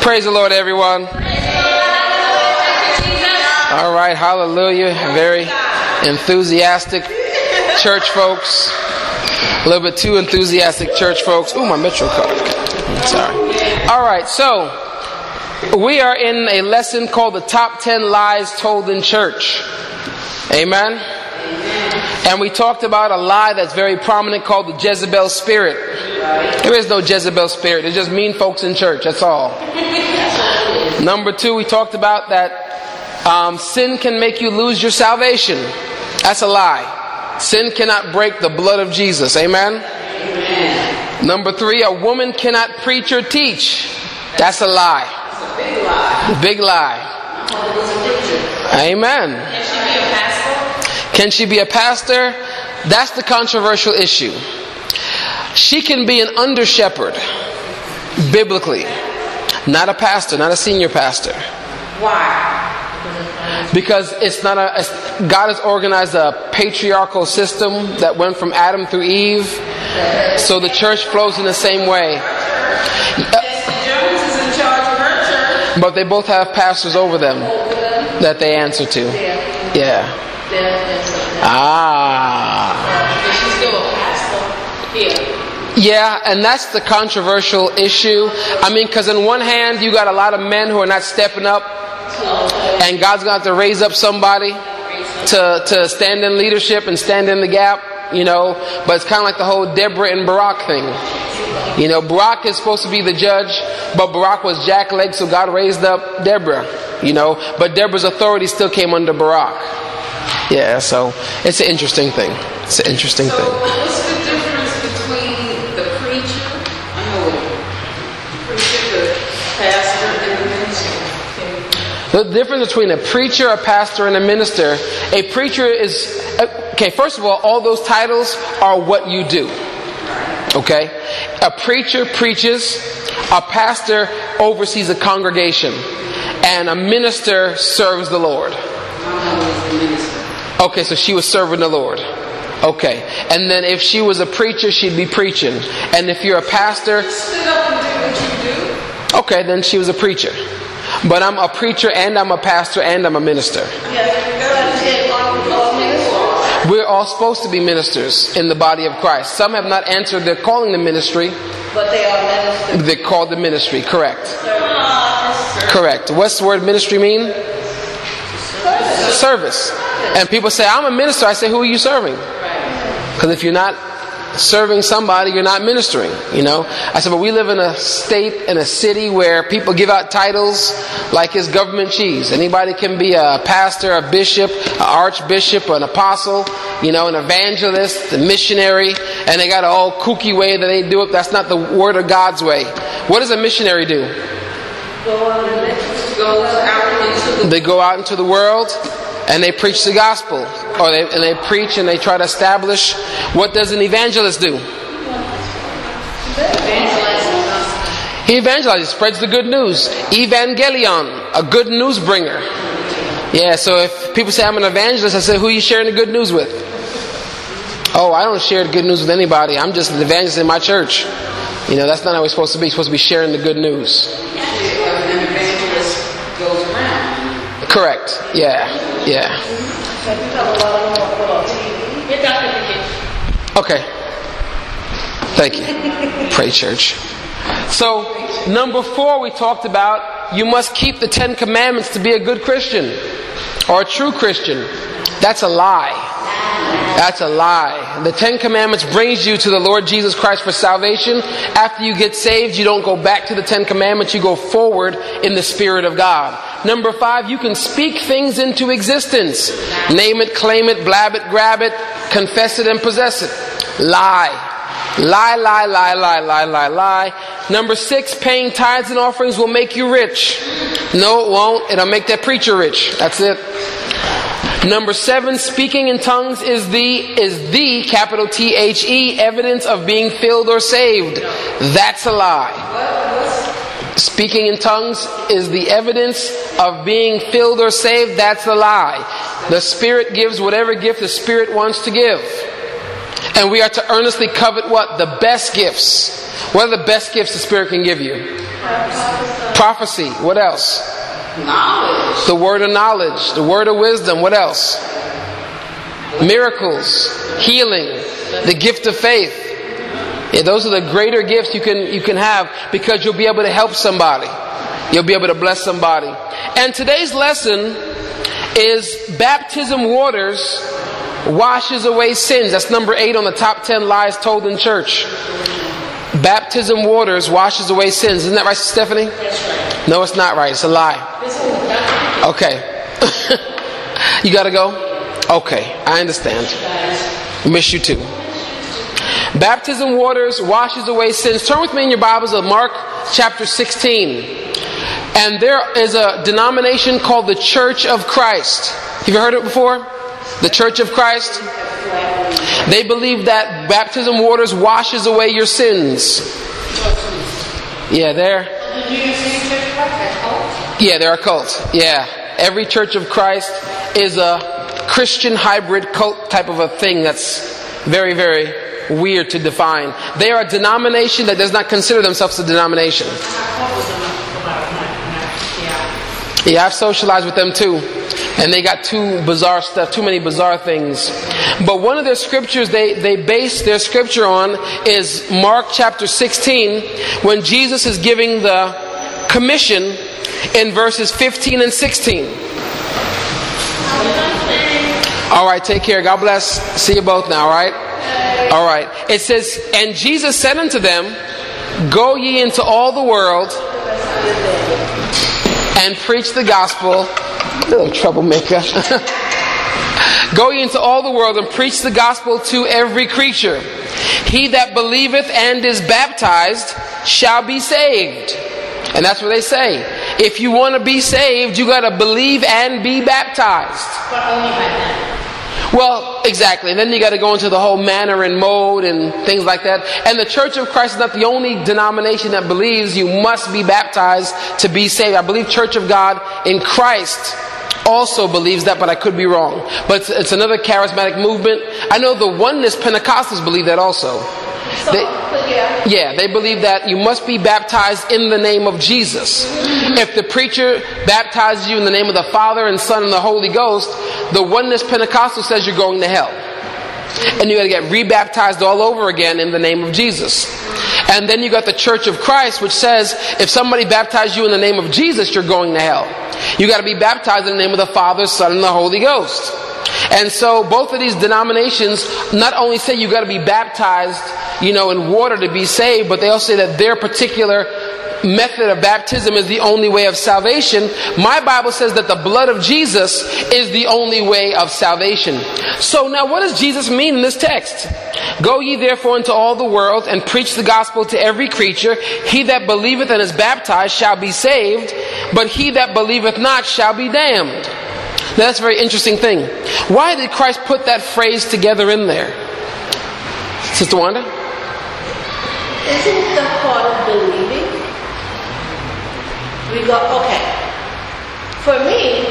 Praise the Lord, everyone. All right, hallelujah. Very enthusiastic church folks. A little bit too enthusiastic church folks. Ooh, my Metro card. Sorry. All right, so we are in a lesson called the Top 10 Lies Told in Church. Amen? And we talked about a lie that's very prominent called the Jezebel spirit. There is no Jezebel spirit. It's just mean folks in church. That's all. Number 2, we talked about that sin can make you lose your salvation. That's a lie. Sin cannot break the blood of Jesus. Amen? Number 3, a woman cannot preach or teach. That's a lie. A big lie. Amen. Can she be a pastor? That's the controversial issue. She can be an under shepherd, biblically. Not a pastor, not a senior pastor. Why? Because it's not God has organized a patriarchal system that went from Adam through Eve. So the church flows in the same way. Jones is in charge of her church. But they both have pastors over them that they answer to. Yeah. But she's still a pastor here. Yeah, and that's the controversial issue. I mean, because on one hand, you got a lot of men who are not stepping up, and God's going to have to raise up somebody to stand in leadership and stand in the gap, you know. But it's kind of like the whole Deborah and Barak thing. You know, Barak is supposed to be the judge, but Barak was jackleg, so God raised up Deborah, you know. But Deborah's authority still came under Barak. Yeah, so it's an interesting thing. It's an interesting thing. What's the difference between the preacher, the pastor, and the minister? The difference between a preacher, a pastor, and a minister. A preacher is, okay, first of all those titles are what you do. Okay? A preacher preaches, a pastor oversees a congregation, and a minister serves the Lord. Okay, so she was serving the Lord. Okay. And then if she was a preacher, she'd be preaching. And if you're a pastor, Sit up and do what you do. okay, then she was a preacher. But I'm a preacher and I'm a pastor and I'm a minister. We're all supposed to be ministers in the body of Christ. Some have not answered their calling to ministry. But they are ministers. They're called the ministry. Correct. Correct. What's the word ministry mean? Service. And people say, I'm a minister. I say, who are you serving? Because if you're not serving somebody, you're not ministering, you know. I said, but we live in a state, in a city where people give out titles like it's government cheese. Anybody can be a pastor, a bishop, an archbishop, an apostle, you know, an evangelist, a missionary, and they got a whole kooky way that they do it. That's not the word of God's way. What does a missionary do? They go out into the world and they preach the gospel, or they preach and they try to establish. What does an evangelist do? He evangelizes, spreads the good news. Evangelion, a good news bringer. Yeah, so if people say I'm an evangelist, I say, who are you sharing the good news with? Oh, I don't share the good news with anybody. I'm just an evangelist in my church. You know, that's not how we're supposed to be. We're supposed to be sharing the good news. An evangelist goes around. Correct. Yeah. Okay. Thank you. Pray, church. So, number 4, we talked about you must keep the 10 Commandments to be a good Christian or a true Christian. That's a lie. That's a lie. The 10 Commandments brings you to the Lord Jesus Christ for salvation. After you get saved, you don't go back to the 10 Commandments. You go forward in the Spirit of God. Number 5, you can speak things into existence. Name it, claim it, blab it, grab it, confess it, and possess it. Lie. Lie, lie, lie, lie, lie, lie, lie. Number 6, paying tithes and offerings will make you rich. No, it won't. It'll make that preacher rich. That's it. Number 7, speaking in tongues is the capital THE evidence of being filled or saved. That's a lie. Speaking in tongues is the evidence of being filled or saved. That's a lie. The Spirit gives whatever gift the Spirit wants to give. And we are to earnestly covet what? The best gifts. What are the best gifts the Spirit can give you? Prophecy. What else? Knowledge. The word of knowledge. The word of wisdom. What else? Miracles. Healing. The gift of faith. Yeah, those are the greater gifts you can have, because you'll be able to help somebody. You'll be able to bless somebody. And today's lesson is baptism waters washes away sins. That's number 8 on the top 10 lies told in church. Baptism waters washes away sins. Isn't that right, Stephanie? That's right. No, it's not right. It's a lie. Okay. You gotta go? Okay, I understand. Miss you too. Baptism waters washes away sins. Turn with me in your Bibles to Mark chapter 16. And there is a denomination called the Church of Christ. Have you heard it before? The Church of Christ. They believe that baptism waters washes away your sins. Yeah, they're a cult. Yeah. Every Church of Christ is a Christian hybrid cult type of a thing that's very, very weird to define. They are a denomination that does not consider themselves a denomination. Yeah, I've socialized with them too. And they got too many bizarre things. But one of their scriptures they base their scripture on is Mark chapter 16, when Jesus is giving the commission in verses 15 and 16. All right, take care. God bless. See you both now, all right? All right. It says, and Jesus said unto them, go ye into all the world and preach the gospel. Little troublemaker. Go ye into all the world and preach the gospel to every creature. He that believeth and is baptized shall be saved. And that's what they say. If you want to be saved, you got to believe and be baptized. But only by that. Well, exactly. And then you got to go into the whole manner and mode and things like that. And the Church of Christ is not the only denomination that believes you must be baptized to be saved. I believe Church of God in Christ also believes that, but I could be wrong. But it's another charismatic movement. I know the Oneness Pentecostals believe that also. They believe that you must be baptized in the name of Jesus. If the preacher baptizes you in the name of the Father and Son and the Holy Ghost, the Oneness Pentecostal says you're going to hell. And you got to get rebaptized all over again in the name of Jesus. And then you got the Church of Christ, which says if somebody baptizes you in the name of Jesus, you're going to hell. You got to be baptized in the name of the Father, Son, and the Holy Ghost. And so both of these denominations not only say you got to be baptized, in water to be saved, but they also say that their particular method of baptism is the only way of salvation. My Bible says that the blood of Jesus is the only way of salvation. So now what does Jesus mean in this text? Go ye therefore into all the world and preach the gospel to every creature. He that believeth and is baptized shall be saved, but he that believeth not shall be damned. Now that's a very interesting thing. Why did Christ put that phrase together in there? Sister Wanda? Isn't the part of believing? We go, okay. For me,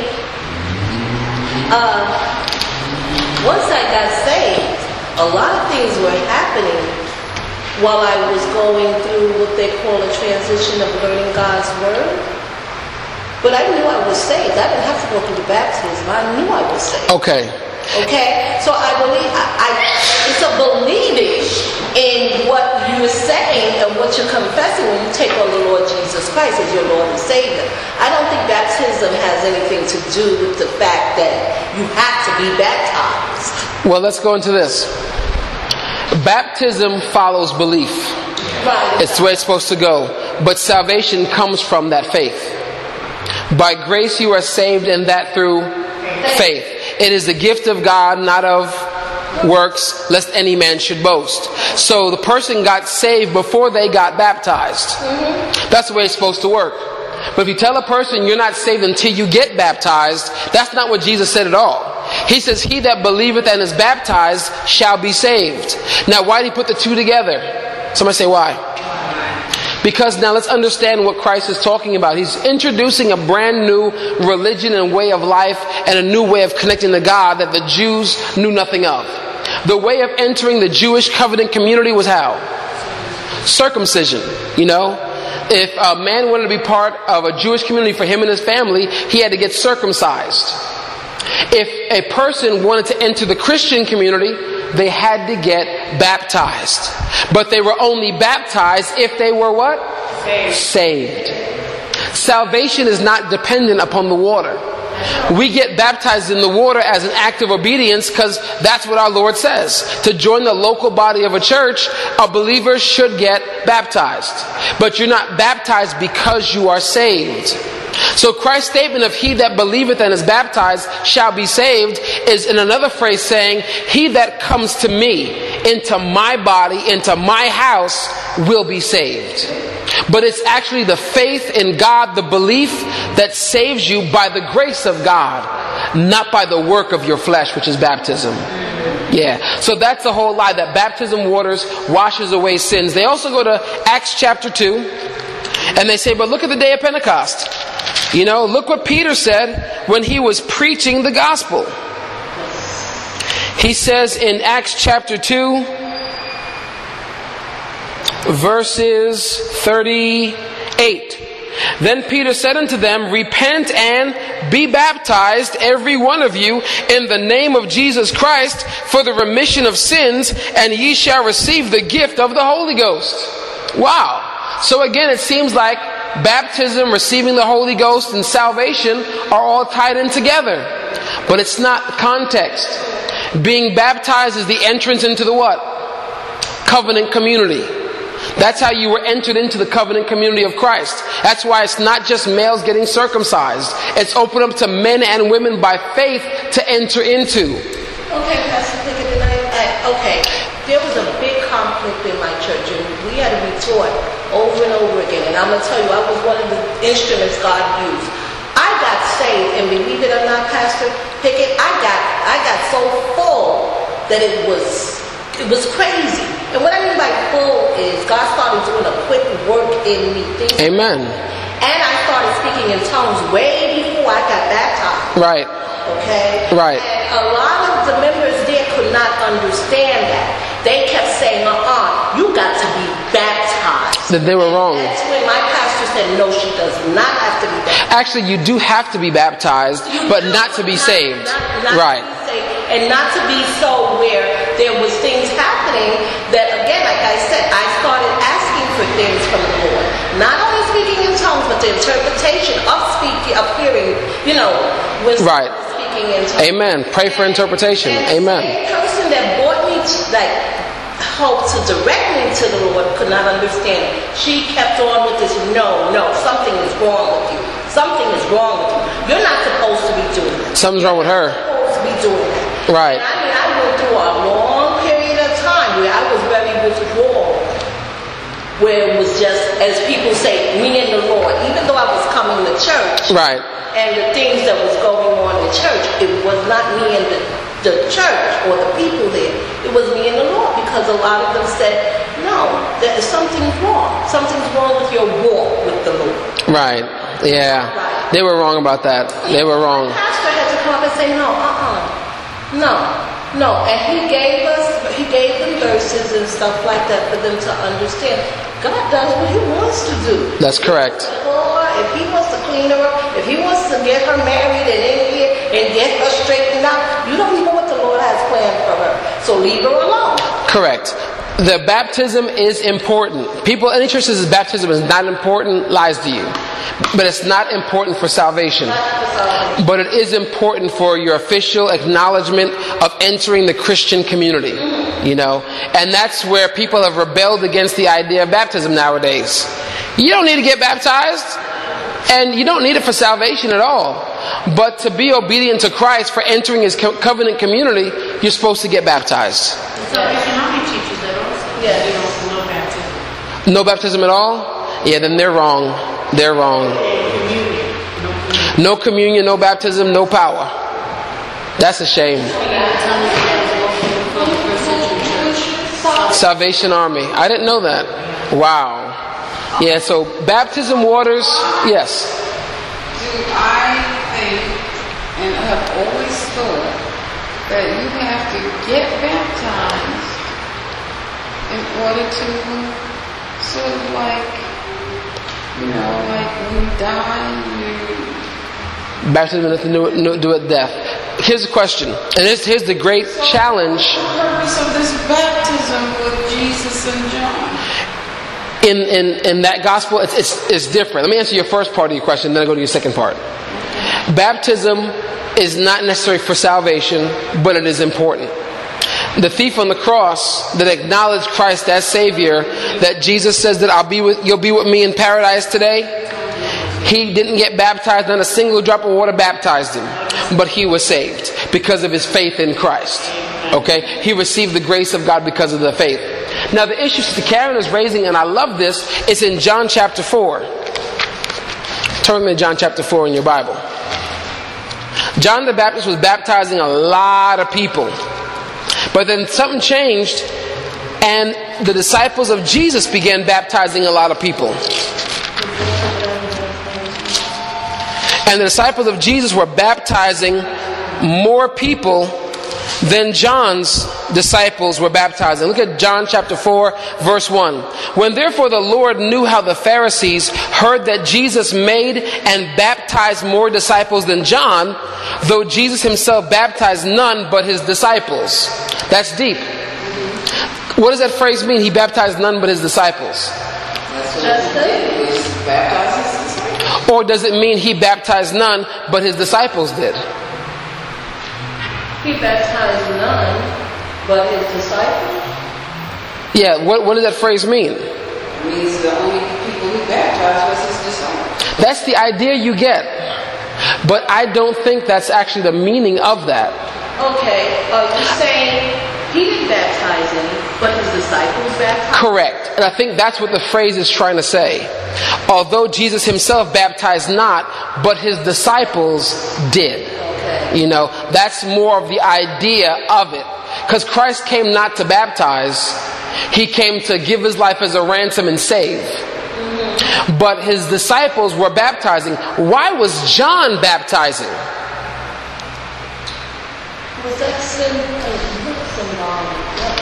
once I got saved, a lot of things were happening while I was going through what they call a transition of learning God's Word. But I knew I was saved. I didn't have to go through the baptism. I knew I was saved. Okay. So I believe, it's a believing in what you're saying and what you're confessing when you take on the Lord Jesus Christ as your Lord and Savior. I don't think baptism has anything to do with the fact that you have to be baptized. Well, let's go into this. Baptism follows belief. Right. It's the way it's supposed to go. But salvation comes from that faith. By grace you are saved, and that through faith. It is the gift of God, not of works, lest any man should boast. So the person got saved before they got baptized. That's the way it's supposed to work. But if you tell a person you're not saved until you get baptized, that's not what Jesus said at all. He says, he that believeth and is baptized shall be saved. Now, why did he put the two together? Somebody say why? Because now let's understand what Christ is talking about. He's introducing a brand new religion and way of life and a new way of connecting to God that the Jews knew nothing of. The way of entering the Jewish covenant community was how? Circumcision, if a man wanted to be part of a Jewish community for him and his family, he had to get circumcised. If a person wanted to enter the Christian community, they had to get baptized. But they were only baptized if they were what? Saved. Salvation is not dependent upon the water. We get baptized in the water as an act of obedience because that's what our Lord says. To join the local body of a church, a believer should get baptized. But you're not baptized because you are saved. So Christ's statement of he that believeth and is baptized shall be saved is in another phrase saying, he that comes to me, into my body, into my house, will be saved. But it's actually the faith in God, the belief that saves you by the grace of God, not by the work of your flesh, which is baptism. Yeah, so that's the whole lie, that baptism waters washes away sins. They also go to Acts chapter 2, and they say, but look at the day of Pentecost. You know, look what Peter said when he was preaching the gospel. He says in Acts chapter 2, verses 38. Then Peter said unto them, repent and be baptized, every one of you, in the name of Jesus Christ, for the remission of sins, and ye shall receive the gift of the Holy Ghost. Wow. So again, it seems like baptism, receiving the Holy Ghost, and salvation are all tied in together. But it's not context. Being baptized is the entrance into the what? Covenant community. That's how you were entered into the covenant community of Christ. That's why it's not just males getting circumcised. It's open up to men and women by faith to enter into. Okay, Pastor Pickett, okay. There was a big conflict in my church, and we had to be taught over and over again. And I'm going to tell you, I was one of the instruments God used. I got saved, and believe it or not, Pastor Pickett, I got so full that it was crazy. And what I mean by full is God started doing a quick work in me. Amen. And I started speaking in tongues way before I got baptized. Right. Okay? Right. And a lot of the members there could not understand that. They kept saying, you got to be baptized. That they were wrong. That's when my pastor said, no, she does not have to be baptized. Actually, you do have to be baptized, but not to be saved. Right. To be saved, and not to be so where there was things happening that, again, like I said, I started asking for things from the Lord. Not only speaking in tongues, but the interpretation of speaking, of hearing, when right. Speaking in tongues. Amen. Pray for interpretation. And amen. The person that brought me help to direct me to the Lord could not understand it. She kept on with this, no, something is wrong with you. Something is wrong with you. You're not supposed to be doing that. Something's wrong with her. You're supposed to be doing that. Right. And I went through a long period of time where I was very withdrawal, where it was just, as people say, me and the Lord. Even though I was coming to church, right, and the things that was going on in church, it was not me and the church or the people there. It was me and the Lord, because a lot of them said, no, something's wrong. Something's wrong with your walk with the Lord. Right. Yeah. Right. They were wrong about that. They were wrong. The pastor had to come up and say, no. And he gave them verses and stuff like that for them to understand. God does what he wants to do. That's correct. Or if he wants to clean her up, if he wants to get her married and in here and get her straightened out, you don't know what the Lord has planned for her. So leave her alone. Correct. The baptism is important. People, any church says baptism is not important, lies to you. But it's not important for salvation. But it is important for your official acknowledgement of entering the Christian community. And that's where people have rebelled against the idea of baptism nowadays. You don't need to get baptized, and you don't need it for salvation at all. But to be obedient to Christ for entering his covenant community, you're supposed to get baptized. Salvation Army teaches that also. Yeah. No baptism. No baptism at all? Yeah, then they're wrong. They're wrong. No communion, no baptism, no power. That's a shame. Salvation Army. I didn't know that. Wow. Yeah, so baptism waters, yes. Do I think, and I have always thought, that you have to get baptized in order to sort of You know, like when you die, Baptism has nothing to do with death. Here's the question, and here's the great challenge. What's the purpose of this baptism with Jesus and John? In that gospel, it's different. Let me answer your first part of your question, then I'll go to your second part. Baptism is not necessary for salvation, but it is important. The thief on the cross that acknowledged Christ as Savior, that Jesus says that you'll be with me in paradise today, he didn't get baptized, not a single drop of water baptized him, but he was saved because of his faith in Christ. Okay? He received the grace of God because of the faith. Now the issue Sister Karen is raising, and I love this, is in John chapter 4. Turn with me to John chapter 4 in your Bible. John the Baptist was baptizing a lot of people. But then something changed, and the disciples of Jesus began baptizing a lot of people. And the disciples of Jesus were baptizing more people than John's disciples were baptizing. Look at John chapter 4, verse 1. When therefore the Lord knew how the Pharisees heard that Jesus made and baptized more disciples than John, though Jesus himself baptized none but his disciples. That's deep. What does that phrase mean? He baptized none but his disciples. Or does it mean he baptized none but his disciples did? He baptized none but his disciples? Yeah, what does that phrase mean? It means the only people he baptized was his disciples. That's the idea you get. But I don't think that's actually the meaning of that. Okay, you're saying he didn't baptize any, but his disciples baptized? Correct. And I think that's what the phrase is trying to say. Although Jesus himself baptized not, but his disciples did. Okay. You know, that's more of the idea of it. Because Christ came not to baptize, he came to give his life as a ransom and save. Mm-hmm. But his disciples were baptizing. Why was John baptizing? Was that symbolic?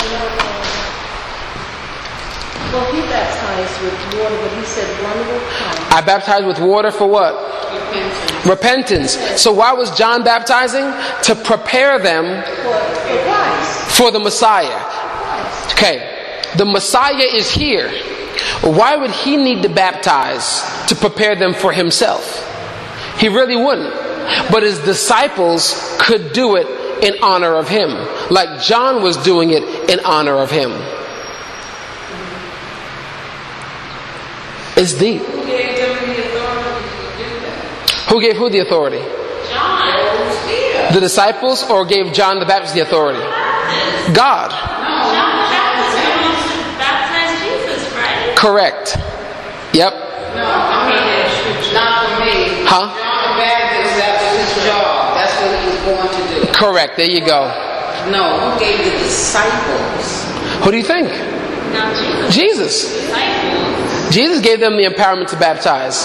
Well, he baptized with water, but he said one will come. I baptized with water for what? Repentance. So why was John baptizing? To prepare them for the Messiah. Okay, the Messiah is here. Why would he need to baptize to prepare them for himself? He really wouldn't. But his disciples could do it in honor of him, like John was doing it in honor of him. It's deep. Who gave them the authority to do that? Who gave who the authority? John. The disciples, or gave John the Baptist the authority? God. John the Baptist was to baptize Jesus, right? Correct. Yep. No, I mean, not for me. Huh? John the Baptist, that was his job. That's what he was born to do. Correct. There you go. No, who gave the disciples? Who do you think? Now Jesus. Disciples. Jesus gave them the empowerment to baptize.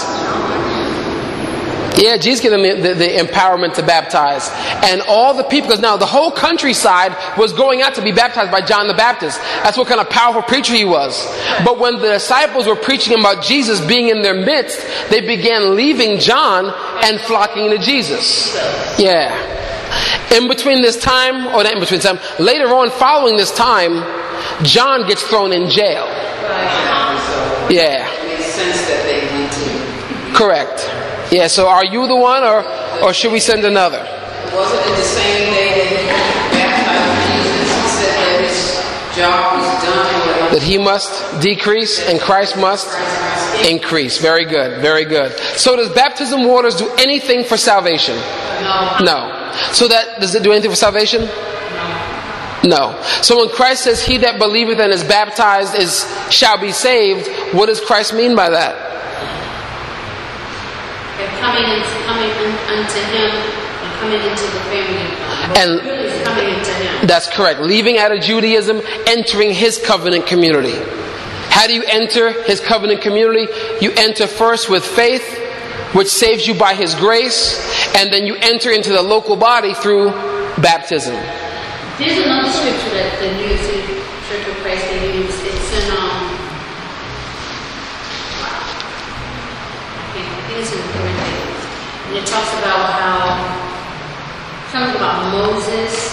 Yeah, Jesus gave them the empowerment to baptize. And all the people, because now the whole countryside was going out to be baptized by John the Baptist. That's what kind of powerful preacher he was. But when the disciples were preaching about Jesus being in their midst, they began leaving John and flocking to Jesus. Yeah. In between this time, or not in between time, later on following this time, John gets thrown in jail. Yeah. It makes sense that they went to. Correct. Yeah, so are you the one, or should we send another? Wasn't it the same day that he baptized Jesus and said that his job was done? That he must decrease and Christ must increase. Very good, very good. So does baptism waters do anything for salvation? No. So does it do anything for salvation? No. So when Christ says, "He that believeth and is baptized shall be saved," what does Christ mean by that? They're coming unto him and coming into the family of God. And really coming into him. That's correct. Leaving out of Judaism, entering his covenant community. How do you enter his covenant community? You enter first with faith, which saves you by his grace, and then you enter into the local body through baptism. There's another scripture that the New Church of Christ they use. It's in it talks about how, something about Moses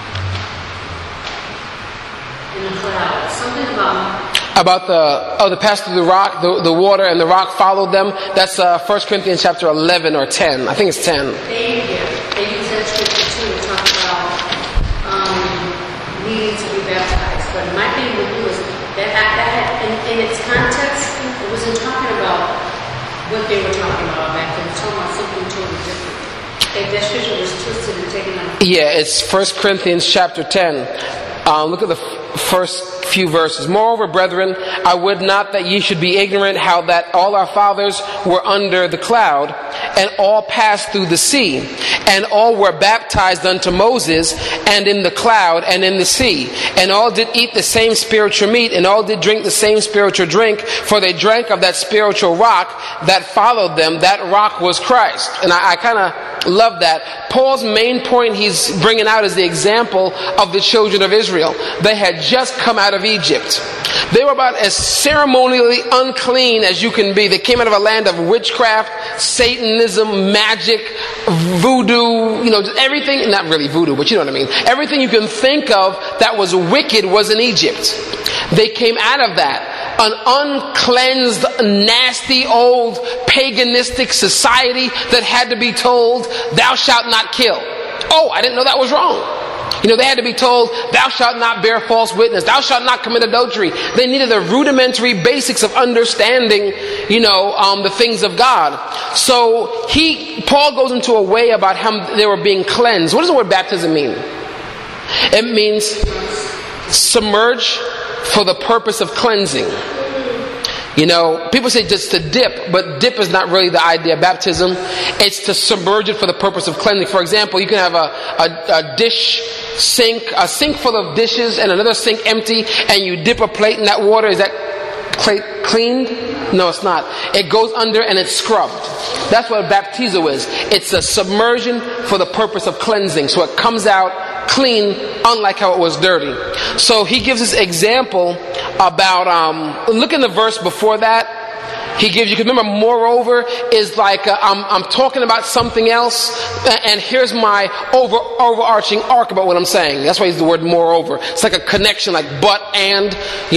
in the cloud. Something about the pass through the rock, the water and the rock followed them. That's 1 Corinthians chapter 11 or 10. I think it's 10. They use that scripture too to talk about needing to be baptized. But my thing with you is that in its context, it wasn't talking about what they were talking about back then. It was talking about something totally different. That scripture was twisted and taken out. Yeah, it's 1 Corinthians chapter 10. Look at the first few verses. Moreover, brethren, I would not that ye should be ignorant how that all our fathers were under the cloud, and all passed through the sea, and all were baptized unto Moses, and in the cloud, and in the sea. And all did eat the same spiritual meat, and all did drink the same spiritual drink, for they drank of that spiritual rock that followed them. That rock was Christ. And I kind of love that. Paul's main point he's bringing out is the example of the children of Israel. They had just come out of Egypt. They were about as ceremonially unclean as you can be. They came out of a land of witchcraft, Satanism, magic, voodoo, just everything, not really voodoo, but you know what I mean. Everything you can think of that was wicked was in Egypt. They came out of that. An uncleansed, nasty, old, paganistic society that had to be told, thou shalt not kill. Oh, I didn't know that was wrong. They had to be told, thou shalt not bear false witness. Thou shalt not commit adultery. They needed the rudimentary basics of understanding, the things of God. So Paul goes into a way about how they were being cleansed. What does the word baptism mean? It means submerge for the purpose of cleansing. People say just to dip, but dip is not really the idea of baptism. It's to submerge it for the purpose of cleansing. For example, you can have a sink full of dishes and another sink empty, and you dip a plate in that water. Is that plate cleaned? No, it's not. It goes under and it's scrubbed. That's what baptizo is. It's a submersion for the purpose of cleansing. So it comes out clean, unlike how it was dirty. So he gives this example about, look in the verse before that. He gives you, because remember, moreover is like, I'm talking about something else, and here's my overarching arc about what I'm saying. That's why he's the word moreover. It's like a connection, like but, and,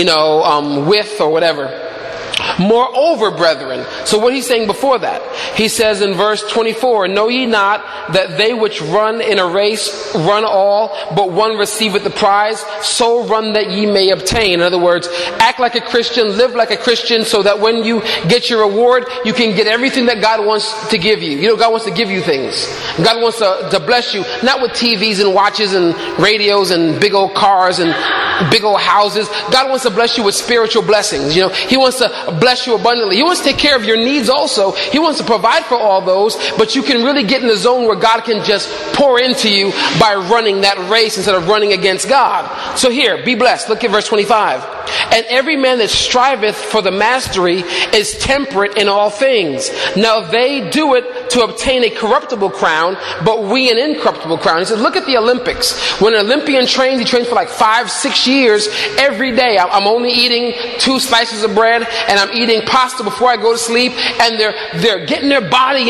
with, or whatever. Moreover, brethren. So what he's saying before that, he says in verse 24, know ye not that they which run in a race run all, but one receiveth the prize? So run that ye may obtain. In other words, act like a Christian, live like a Christian, so that when you get your reward, you can get everything that God wants to give you. God wants to give you things. God wants to bless you, not with TVs and watches and radios and big old cars and big old houses. God wants to bless you with spiritual blessings. He wants to bless you abundantly. He wants to take care of your needs also. He wants to provide for all those, but you can really get in the zone where God can just pour into you by running that race instead of running against God. So here, be blessed. Look at verse 25. And every man that striveth for the mastery is temperate in all things. Now they do it to obtain a corruptible crown, but we an incorruptible crown. He said, look at the Olympics. When an Olympian trains, he trains for like 5-6 years every day. I'm only eating 2 slices of bread, and I'm eating pasta before I go to sleep, and they're getting their body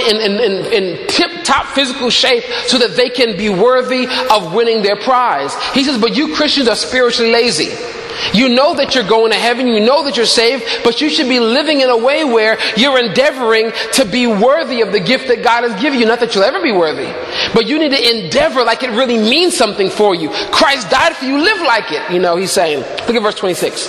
in tip-top physical shape so that they can be worthy of winning their prize. He says, but you Christians are spiritually lazy. You know that you're going to heaven, you know that you're saved, but you should be living in a way where you're endeavoring to be worthy of the gift that God has given you. Not that you'll ever be worthy, but you need to endeavor like it really means something for you. Christ died for you, live like it. He's saying. Look at verse 26.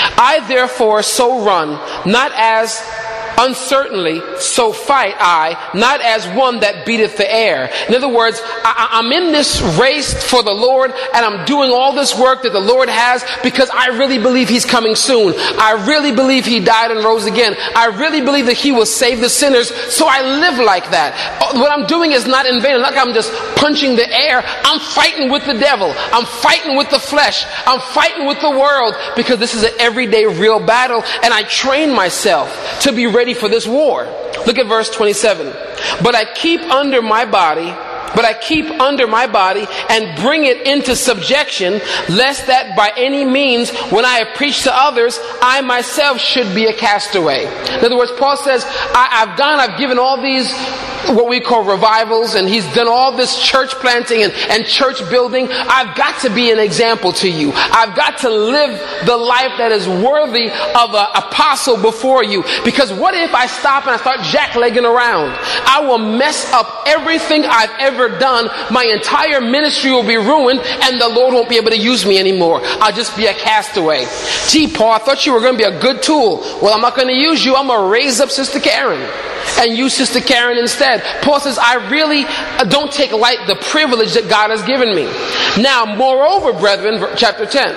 I therefore so run, not as uncertainly, so fight I, not as one that beateth the air. In other words, I'm in this race for the Lord, and I'm doing all this work that the Lord has because I really believe He's coming soon. I really believe He died and rose again. I really believe that He will save the sinners, so I live like that. What I'm doing is not in vain. Like I'm just punching the air. I'm fighting with the devil. I'm fighting with the flesh. I'm fighting with the world, because this is an everyday real battle, and I train myself to be ready for this war. Look at verse 27. But I keep under my body but I keep under my body and bring it into subjection, lest that by any means, when I have preached to others, I myself should be a castaway. In other words, Paul says, I've given all these what we call revivals, and he's done all this church planting and church building. I've got to be an example to you. I've got to live the life that is worthy of an apostle before you. Because what if I stop and I start jacklegging around? I will mess up everything I've ever done. My entire ministry will be ruined, and the Lord won't be able to use me anymore. I'll just be a castaway. Gee, Paul, I thought you were going to be a good tool. Well, I'm not going to use you. I'm going to raise up Sister Karen and use Sister Karen instead. Paul says, I really don't take light the privilege that God has given me. Now, moreover, brethren, chapter 10,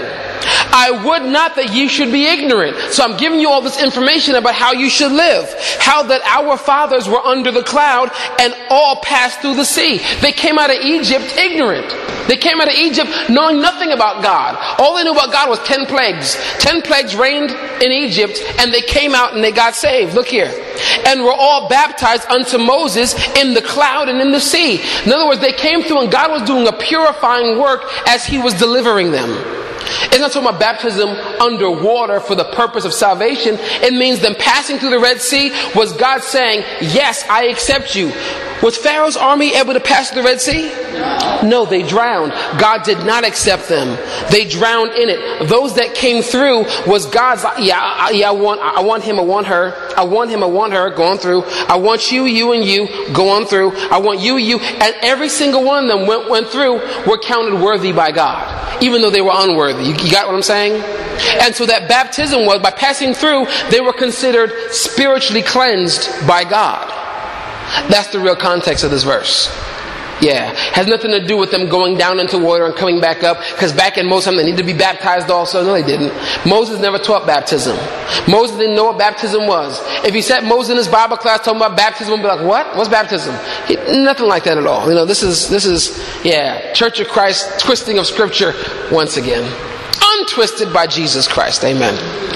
I would not that you should be ignorant. So I'm giving you all this information about how you should live. How that our fathers were under the cloud and all passed through the sea. They came out of Egypt ignorant. They came out of Egypt knowing nothing about God. All they knew about God was 10 plagues. 10 plagues reigned in Egypt, and they came out and they got saved. Look here. And were all baptized unto Moses in the cloud and in the sea. In other words, they came through and God was doing a purifying work as he was delivering them. It's not talking about baptism underwater for the purpose of salvation. It means them passing through the Red Sea was God saying, yes, I accept you. Was Pharaoh's army able to pass through the Red Sea? No, they drowned. God did not accept them. They drowned in it. Those that came through was God's, I want him, I want her. I want him, I want her, go on through. I want you, you, and you, go on through. I want you, you. And every single one of them went through, were counted worthy by God, even though they were unworthy. You got what I'm saying? And so that baptism was, by passing through, they were considered spiritually cleansed by God. That's the real context of this verse. Yeah, has nothing to do with them going down into water and coming back up, because back in Moses' time they needed to be baptized also. No, they didn't. Moses never taught baptism. Moses didn't know what baptism was. If he sat Moses in his Bible class talking about baptism, he'd be like, what? What's baptism? Nothing like that at all. You know, this is Church of Christ twisting of Scripture once again. Untwisted by Jesus Christ. Amen.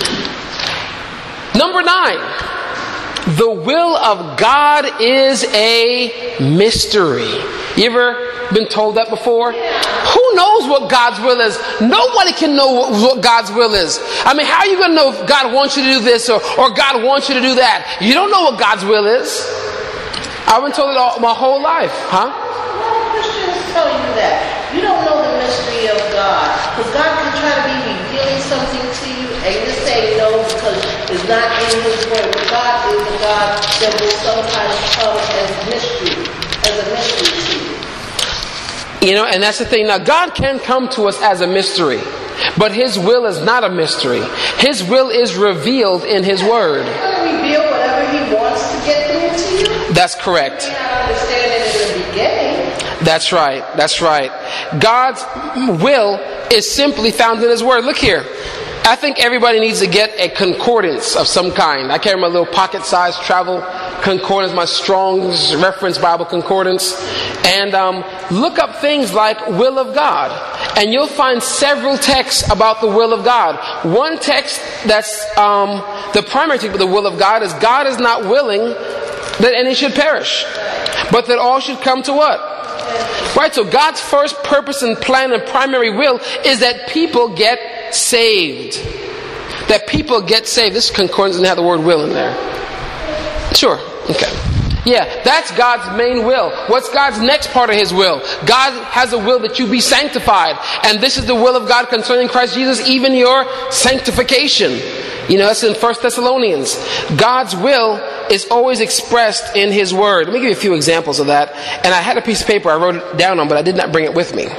Number 9. The will of God is a mystery. You ever been told that before? Who knows what God's will is? Nobody can know what God's will is. I mean, how are you going to know if God wants you to do this or God wants you to do that? You don't know what God's will is. I've been told it all my whole life. Huh? Christians tell you that. You don't know the mystery of God. Because God can try to be revealing something to you and you say no because it's not in His Word. But God is a God that will sometimes come as a mystery to you. You know, and that's the thing. Now, God can come to us as a mystery, but His will is not a mystery. His will is revealed in His Word. He's going to reveal whatever He wants to get through to you. That's correct. You may not understand it in the beginning. That's right. That's right. God's will is simply found in His Word. Look here. I think everybody needs to get a concordance of some kind. I carry my little pocket-sized travel concordance, my Strong's Reference Bible concordance, and look up things like will of God, and you'll find several texts about the will of God. One text that's the primary text of the will of God is not willing that any should perish, but that all should come to what? Right, so God's first purpose and plan and primary will is that people get saved. That people get saved. This concordance doesn't have the word will in there. Sure, okay. Yeah, that's God's main will. What's God's next part of His will? God has a will that you be sanctified. And this is the will of God concerning Christ Jesus, even your sanctification. You know, that's in 1 Thessalonians. God's will is always expressed in His Word. Let me give you a few examples of that. And I had a piece of paper I wrote it down on, but I did not bring it with me.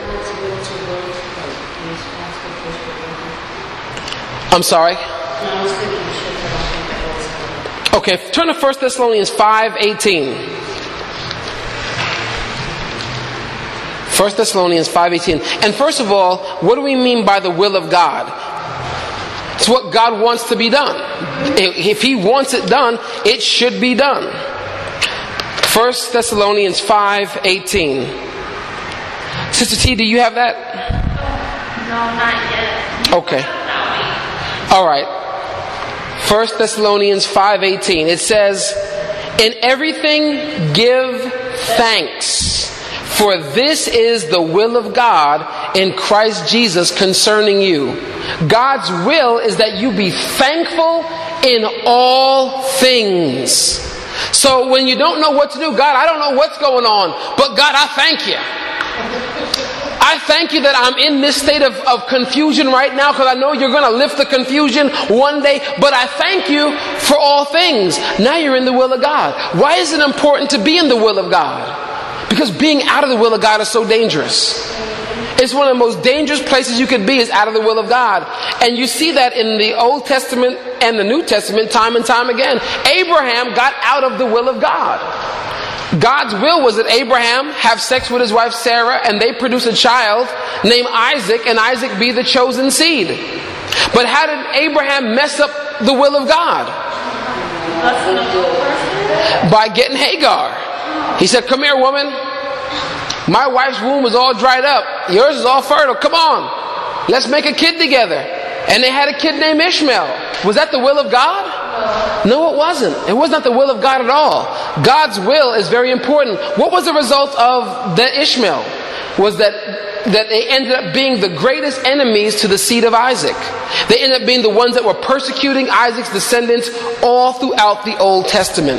I'm sorry? Okay, turn to 1 Thessalonians 5:18. 1 Thessalonians 5:18. And first of all, what do we mean by the will of God? It's what God wants to be done. If He wants it done, it should be done. 1 Thessalonians 5:18. Sister T, do you have that? No, not yet. Okay. All right. 1 Thessalonians 5:18. It says, "In everything give thanks, For this is the will of God in Christ Jesus concerning you. God's will is that you be thankful in all things. So when you don't know what to do, God, I don't know what's going on, but God, I thank you. I thank you that I'm in this state of confusion right now, because I know you're going to lift the confusion one day, but I thank you for all things. Now you're in the will of God. Why is it important to be in the will of God? Because being out of the will of God is so dangerous. It's one of the most dangerous places you could be, is out of the will of God. And you see that in the Old Testament and the New Testament time and time again. Abraham got out of the will of God. God's will was that Abraham have sex with his wife Sarah, and they produce a child named Isaac, and Isaac be the chosen seed. But how did Abraham mess up the will of God? By getting Hagar. He said, come here, woman. My wife's womb is all dried up. Yours is all fertile. Come on. Let's make a kid together. And they had a kid named Ishmael. Was that the will of God? No, it wasn't. It was not the will of God at all. God's will is very important. What was the result of the Ishmael? Was that they ended up being the greatest enemies to the seed of Isaac. They ended up being the ones that were persecuting Isaac's descendants all throughout the Old Testament.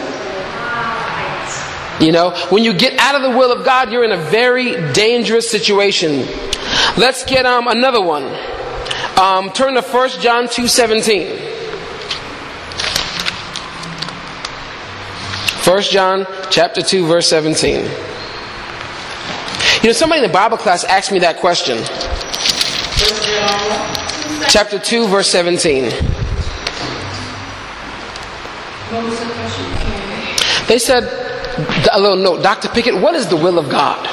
You know, when you get out of the will of God, you're in a very dangerous situation. Let's get another one. Turn to 1 John 2:17. 1 John chapter 2 verse 17. You know, somebody in the Bible class asked me that question. Chapter 2 verse 17. What was the question? They said, a little note, Dr. Pickett, what is the will of God?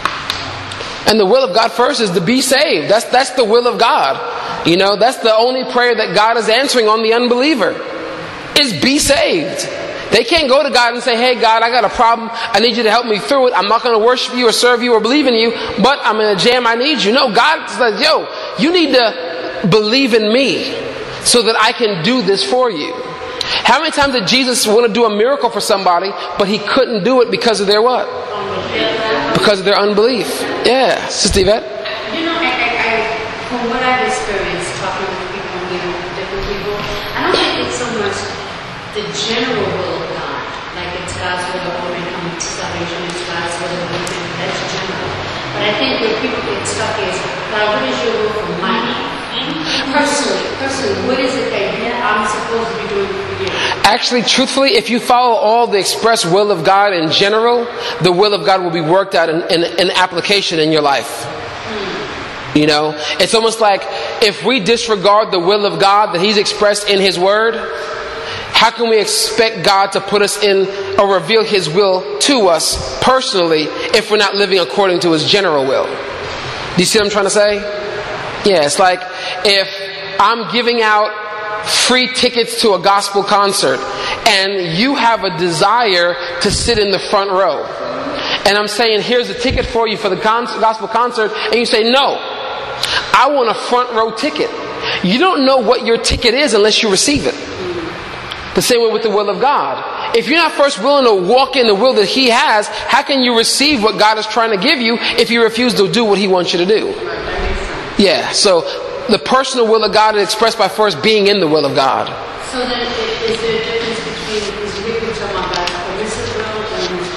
And the will of God first is to be saved. That's the will of God. You know, that's the only prayer that God is answering on the unbeliever, is be saved. They can't go to God and say, hey God, I got a problem. I need you to help me through it. I'm not going to worship you or serve you or believe in you, but I'm in a jam. I need you. No, God says, yo, you need to believe in me so that I can do this for you. How many times did Jesus want to do a miracle for somebody, but he couldn't do it because of their what? Because of their unbelief. Yeah. Sister Yvette? You know, from what I've experienced talking with people and meeting with different people, I don't think it's so much the general will of God. Like it's God's will that women come to salvation, it's God's will that women, that's general. But I think where people get stuck is, God, what is your will for my life? Personally, what is it that I'm supposed to be doing for you? Actually, truthfully, if you follow all the express will of God in general, the will of God will be worked out in application in your life. You know, it's almost like if we disregard the will of God that he's expressed in his word, how can we expect God to put us in or reveal his will to us personally if we're not living according to his general will? Do you see what I'm trying to say? Yeah, it's like if I'm giving out free tickets to a gospel concert and you have a desire to sit in the front row, and I'm saying, here's a ticket for you for the gospel concert, and you say, no, I want a front row ticket. You don't know what your ticket is unless you receive it. The same way with the will of God. If you're not first willing to walk in the will that he has, how can you receive what God is trying to give you if you refuse to do what he wants you to do? Yeah, so the personal will of God is expressed by first being in the will of God. So then is there a difference between, is we're talking about God's permissive will and his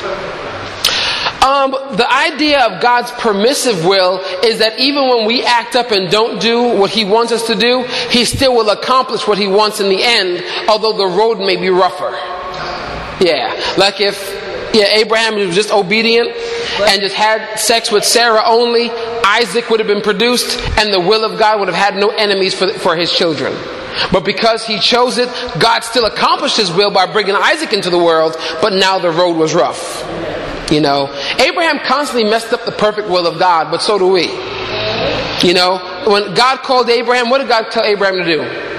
perfect will? The idea of God's permissive will is that even when we act up and don't do what he wants us to do, he still will accomplish what he wants in the end, although the road may be rougher. Yeah, like if Abraham was just obedient and just had sex with Sarah only, Isaac would have been produced and the will of God would have had no enemies for his children. But because he chose it, God still accomplished his will by bringing Isaac into the world, but now the road was rough. You know, Abraham constantly messed up the perfect will of God, but so do we. You know, when God called Abraham, what did God tell Abraham to do?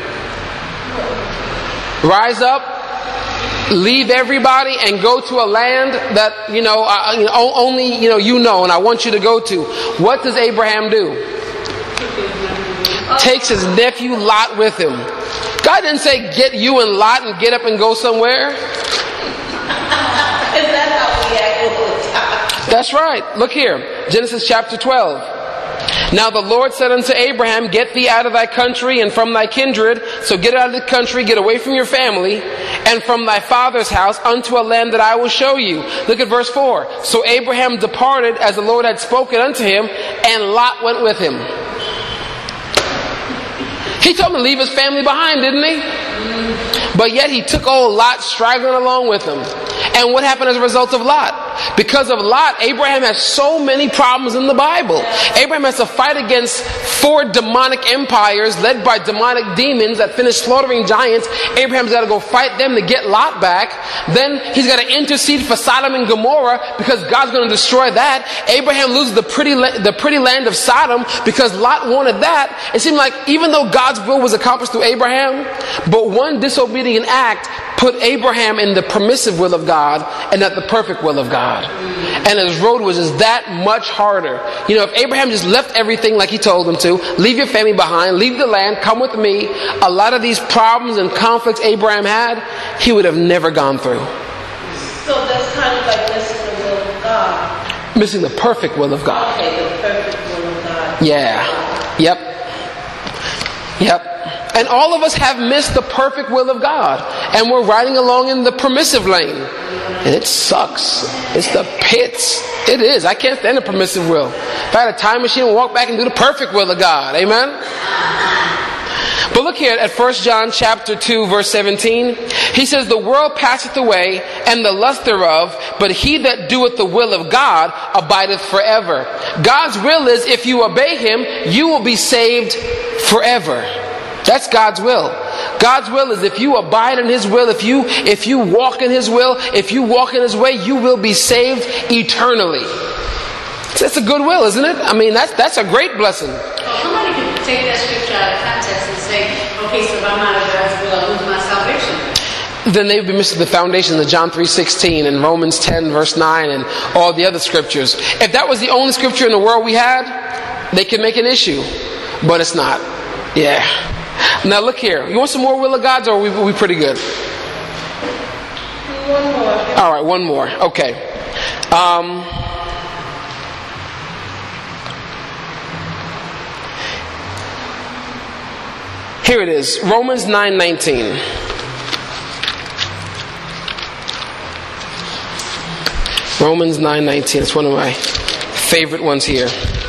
Rise up, leave everybody, and go to a land that, only, and I want you to go to. What does Abraham do? Takes his nephew Lot with him. God didn't say, get you and Lot and get up and go somewhere. That's right. Look here. Genesis chapter 12. Now the Lord said unto Abraham, get thee out of thy country and from thy kindred. So get out of the country, get away from your family, and from thy father's house unto a land that I will show you. Look at verse 4. So Abraham departed as the Lord had spoken unto him, and Lot went with him. He told him to leave his family behind, didn't he? But yet he took old Lot straggling along with him. And what happened as a result of Lot? Because of Lot, Abraham has so many problems in the Bible. Abraham has to fight against 4 demonic empires led by demonic demons that finished slaughtering giants. Abraham's got to go fight them to get Lot back. Then he's got to intercede for Sodom and Gomorrah because God's going to destroy that. Abraham loses the pretty land of Sodom because Lot wanted that. It seemed like even though God's will was accomplished through Abraham, but one disobedient act put Abraham in the permissive will of God and not the perfect will of God. And his road was just that much harder. You know, if Abraham just left everything like he told him to, leave your family behind, leave the land, come with me, a lot of these problems and conflicts Abraham had, he would have never gone through. So that's kind of like missing the will of God. Missing the perfect will of God. Okay, the perfect will of God. Yeah. Yep. And all of us have missed the perfect will of God. And we're riding along in the permissive lane. And it sucks. It's the pits. It is. I can't stand the permissive will. If I had a time machine, I'd walk back and do the perfect will of God. Amen? But look here at 1 John chapter 2 verse 17. He says, the world passeth away and the lust thereof, but he that doeth the will of God abideth forever. God's will is if you obey him, you will be saved forever. That's God's will. God's will is if you abide in his will, if you walk in his will, if you walk in his way, you will be saved eternally. That's a good will, isn't it? I mean, that's a great blessing. Somebody can take that scripture out of context and say, okay, so if I'm out of God's will, I lose my salvation. Then they would be missing the foundation of John 3:16 and Romans 10 verse 9 and all the other scriptures. If that was the only scripture in the world we had, they could make an issue. But it's not. Yeah. Now look here. You want some more will of God's, or are we pretty good? One more. All right, one more. Okay. Here it is. Romans 9:19. Romans 9:19. It's one of my favorite ones here.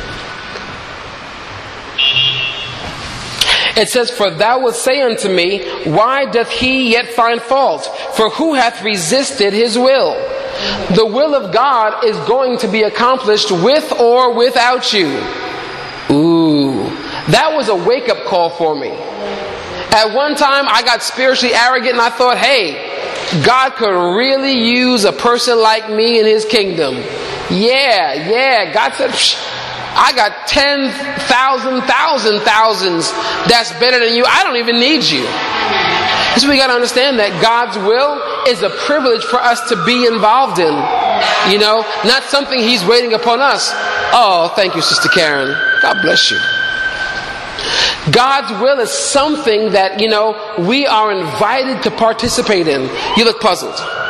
It says, for thou wilt say unto me, why doth he yet find fault? For who hath resisted his will? The will of God is going to be accomplished with or without you. Ooh, that was a wake-up call for me. At one time, I got spiritually arrogant and I thought, hey, God could really use a person like me in his kingdom. Yeah. God said, I got 10,000 thousands that's better than you. I don't even need you. So we got to understand that God's will is a privilege for us to be involved in. You know, not something he's waiting upon us. Oh, thank you, Sister Karen. God bless you. God's will is something that, you know, we are invited to participate in. You look puzzled.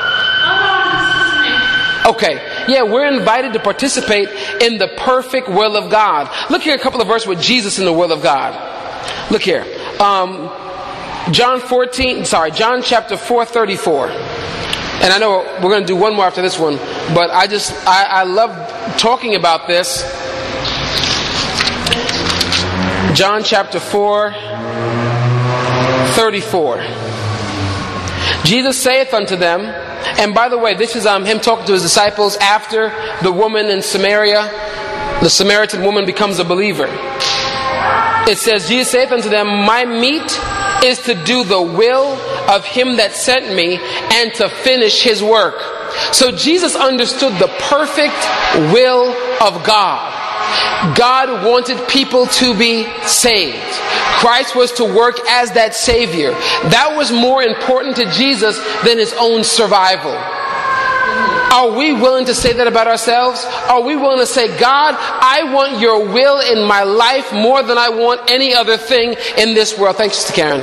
Okay. Yeah, we're invited to participate in the perfect will of God. Look here, a couple of verses with Jesus in the will of God. Look here. John chapter 4:34. And I know we're going to do one more after this one, but I love talking about this. John chapter 4:34. Jesus saith unto them, and by the way, this is him talking to his disciples after the woman in Samaria, the Samaritan woman becomes a believer. It says, Jesus saith unto them, my meat is to do the will of him that sent me and to finish his work. So Jesus understood the perfect will of God. God wanted people to be saved. Christ was to work as that Savior. That was more important to Jesus than his own survival. Are we willing to say that about ourselves? Are we willing to say, God, I want your will in my life more than I want any other thing in this world? Thanks, Sister Karen.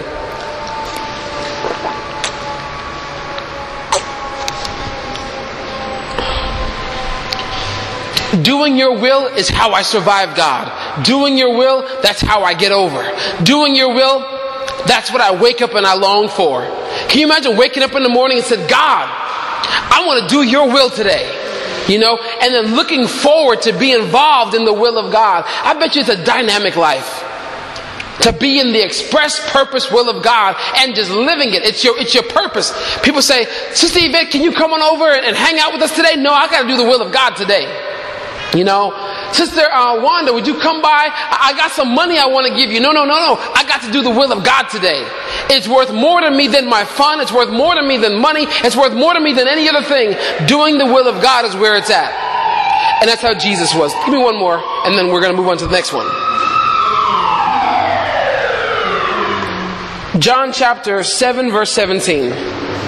Doing your will is how I survive, God. Doing your will, that's how I get over. Doing your will, that's what I wake up and I long for. Can you imagine waking up in the morning and said, God, I want to do your will today. You know, and then looking forward to be involved in the will of God. I bet you it's a dynamic life. To be in the express purpose will of God and just living it. It's your purpose. People say, Sister Yvette, can you come on over and hang out with us today? No, I got to do the will of God today. You know, Sister Wanda, would you come by? I got some money I want to give you. No. I got to do the will of God today. It's worth more to me than my fun. It's worth more to me than money. It's worth more to me than any other thing. Doing the will of God is where it's at. And that's how Jesus was. Give me one more, and then we're going to move on to the next one. John chapter 7, verse 17.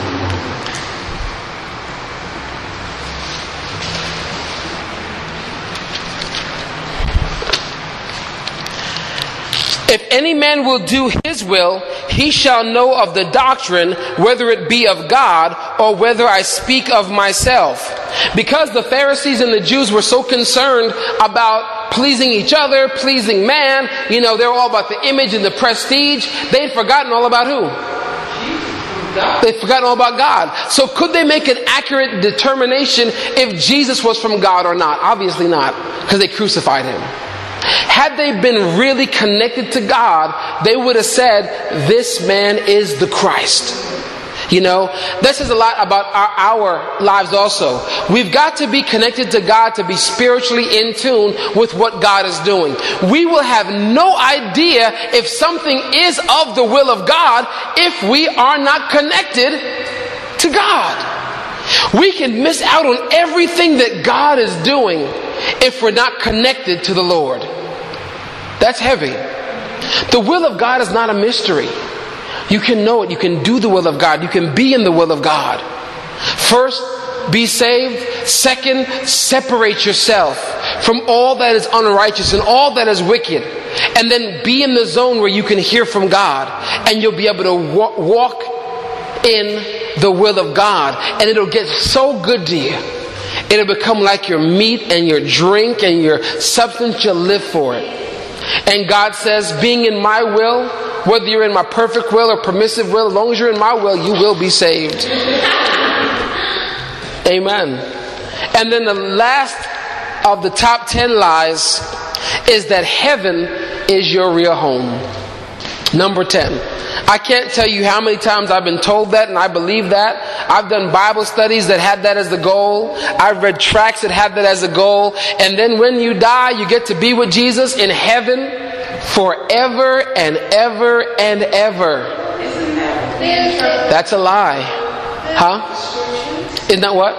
If any man will do his will, he shall know of the doctrine, whether it be of God or whether I speak of myself. Because the Pharisees and the Jews were so concerned about pleasing each other, pleasing man, you know, they're all about the image and the prestige. They'd forgotten all about who? They'd forgotten all about God. So could they make an accurate determination if Jesus was from God or not? Obviously not, because they crucified him. Had they been really connected to God, they would have said, this man is the Christ. You know, this is a lot about our lives also. We've got to be connected to God to be spiritually in tune with what God is doing. We will have no idea if something is of the will of God if we are not connected to God. We can miss out on everything that God is doing if we're not connected to the Lord. That's heavy. The will of God is not a mystery. You can know it. You can do the will of God. You can be in the will of God. First, be saved. Second, separate yourself from all that is unrighteous and all that is wicked. And then be in the zone where you can hear from God. And you'll be able to walk in the will of God. And it'll get so good to you. It'll become like your meat and your drink and your substance. You'll live for it. And God says, being in my will, whether you're in my perfect will or permissive will, as long as you're in my will, you will be saved. Amen. And then the last of the top 10 lies is that heaven is your real home. Number 10. I can't tell you how many times I've been told that, and I believe that. I've done Bible studies that had that as the goal. I've read tracts that had that as a goal. And then when you die, you get to be with Jesus in heaven forever and ever and ever. That's a lie. Huh? Isn't that what?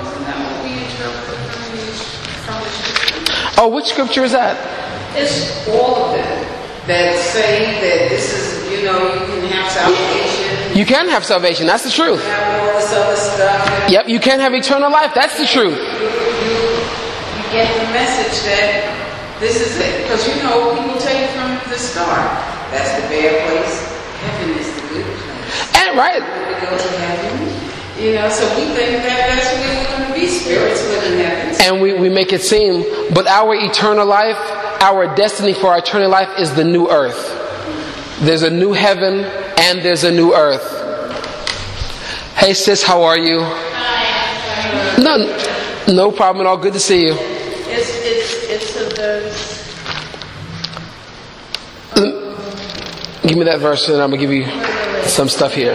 Oh, which scripture is that? It's all of them that say that this is, you know, you can have salvation. You can have salvation. That's the truth. You have all this other stuff. Yep, you can have eternal life. That's the truth. You get the message that this is it. Because, you know, people tell you from the start, that's the bad place. Heaven is the good place. And right. We go to heaven. You know, so we think that that's where we're going to be. Spirits live in heaven. And we make it seem, but our eternal life, our destiny for our eternal life is the new earth. There's a new heaven and there's a new earth. Hey sis, how are you? No problem at all. Good to see you. It's a verse. Give me that verse and I'm going to give you some stuff here.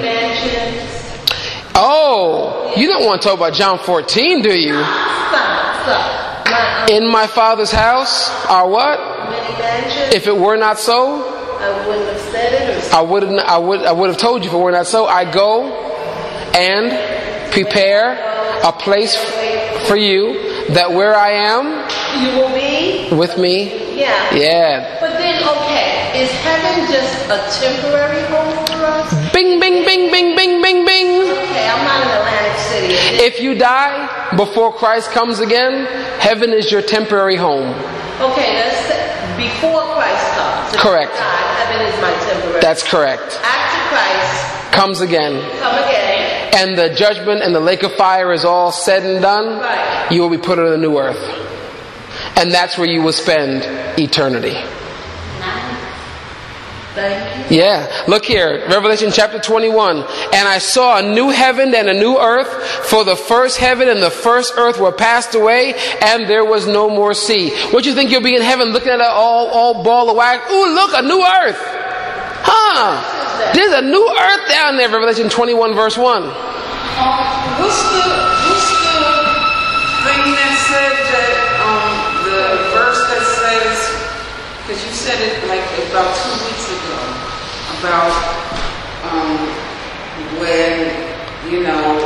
Oh, you don't want to talk about John 14, do you? Stop. In my Father's house are what? Many mansions. If it were not so, I wouldn't have said it. I would have told you if it were not so. I go and prepare a place for you, that where I am, you will be with me. Yeah. But then, okay, is heaven just a temporary home for us? Bing, bing, bing, bing, bing, bing, bing. Okay, I'm not in Atlantic City. If you die before Christ comes again, heaven is your temporary home. Okay, let's say before Christ comes. Correct. Heaven is my temporary. That's correct. After Christ comes again. And the judgment and the lake of fire is all said and done. Right. You will be put on a new earth. And that's where you will spend eternity. Thank you. Yeah, look here, Revelation chapter 21. And I saw a new heaven and a new earth, for the first heaven and the first earth were passed away, and there was no more sea. What you think you'll be in heaven looking at it all ball of wax? Ooh, look, a new earth. Huh? There's a new earth down there, Revelation 21 verse 1. What's the thing that said that, the verse that says, because you said it like about 2 weeks ago, about when, you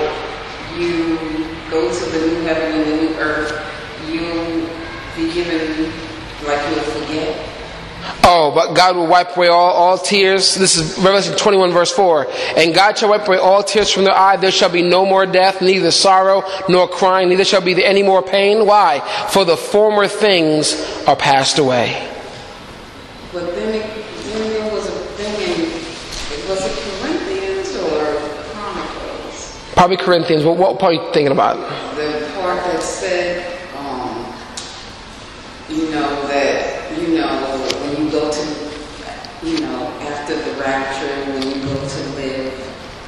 go to the new heaven and the new earth, you'll be given, like you'll forget. Oh, but God will wipe away all tears. This is Revelation 21 verse 4. And God shall wipe away all tears from their eye. There shall be no more death, neither sorrow nor crying, neither shall be there any more pain. Why? For the former things are passed away. But then there was a thing was it Corinthians or Chronicles? Probably Corinthians. What part are you thinking about? The part that said, that, when you go to, after the rapture, when you go to live,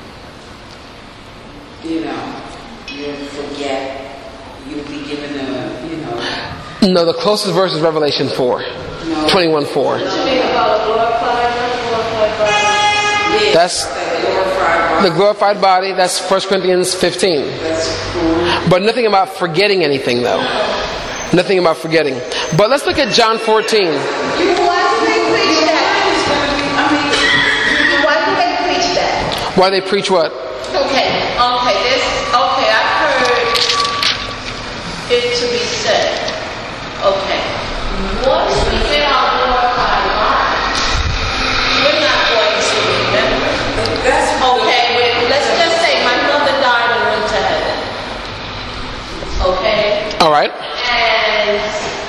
you'll forget, you'll be given a, No, the closest verse is Revelation 4. 21:4. That's the glorified body. That's 1 Corinthians 15. But nothing about forgetting anything, though. Nothing about forgetting. But let's look at John 14. Why do they preach that? Why do they preach that? Why they preach what? I've heard it to be said. Once we get our glorified body, we're not going to remember. Let's just say my mother died and went to heaven. All right. And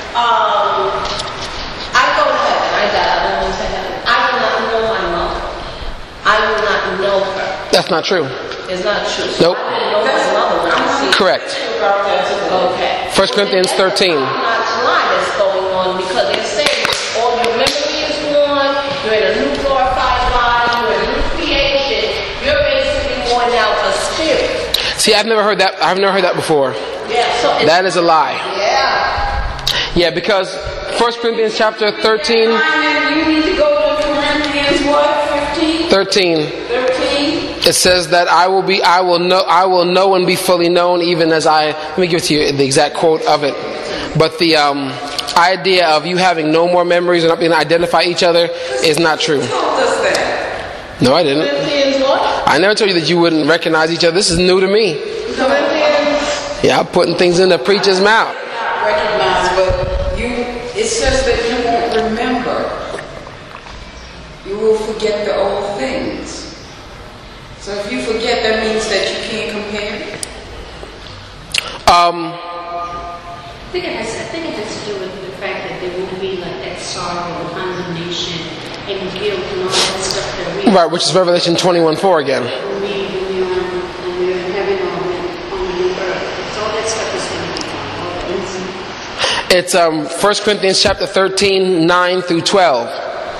I go to heaven. I died and went to heaven. I will not know my mother. I will not know her. That's not true. It's not true. Nope. I didn't know my mother when I see. Correct. 1 Corinthians 13. Not lie that's going on, because they're saying all your memory is gone. You're in a new glorified body. You're a new creation. You're basically going out a spirit. See, I've never heard that. I've never heard that before. Yeah. So That is a lie. Yeah. Yeah, because 1 Corinthians chapter 13. You need to go to Corinthians what? 15? 13. It says that I will know and be fully known, even as I. Let me give it to you the exact quote of it. But the idea of you having no more memories and not being able to identify each other is not true. Who told us that? No, I didn't. Corinthians what? I never told you that you wouldn't recognize each other. This is new to me. Corinthians. Yeah, I'm putting things in the preacher's mouth. Recognize, but it says that you won't remember. You will forget the old things. So if you forget, that means that you can't compare? I think it has to do with the fact that there won't be like that sorrow and condemnation and guilt and all that stuff that we Right, which is Revelation 21:4 again. when we're in heaven or on the new earth. So all that stuff is going to be gone. All that It's 1 Corinthians chapter 13, 9 through 12.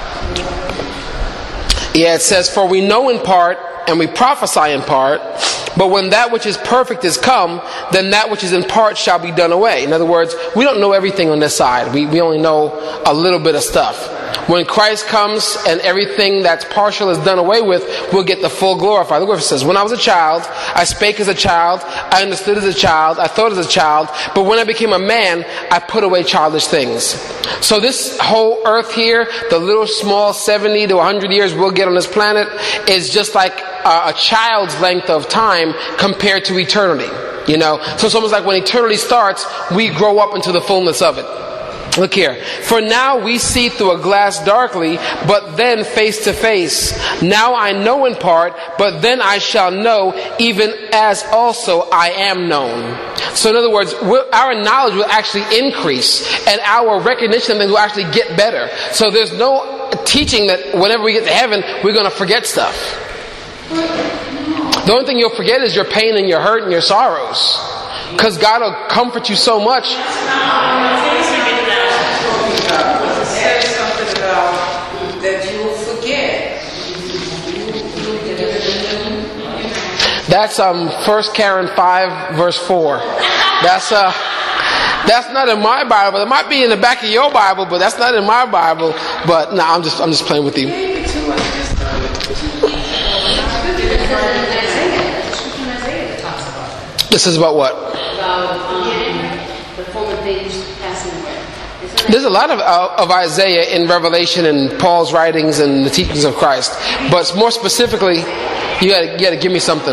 Yeah, it says, for we know in part and we prophesy in part, but when that which is perfect is come, then that which is in part shall be done away. In other words, we don't know everything on this side. We only know a little bit of stuff. When Christ comes and everything that's partial is done away with, we'll get the full glorified. Look what it says. When I was a child, I spake as a child, I understood as a child, I thought as a child, but when I became a man, I put away childish things. So this whole earth here, the little small 70 to 100 years we'll get on this planet, is just like a child's length of time compared to eternity. So it's almost like when eternity starts, we grow up into the fullness of it. Look here. For now we see through a glass darkly, but then face to face. Now I know in part, but then I shall know, even as also I am known. So in other words, our knowledge will actually increase, and our recognition of things will actually get better. So there's no teaching that whenever we get to heaven, we're going to forget stuff. The only thing you'll forget is your pain and your hurt and your sorrows. Because God will comfort you so much. That's 1 Karen 5 verse 4. That's not in my Bible. It might be in the back of your Bible, but that's not in my Bible. But no, I'm just playing with you. This is about what? The former things passing away. There's a lot of Isaiah in Revelation and Paul's writings and the teachings of Christ. But more specifically, you gotta give me something.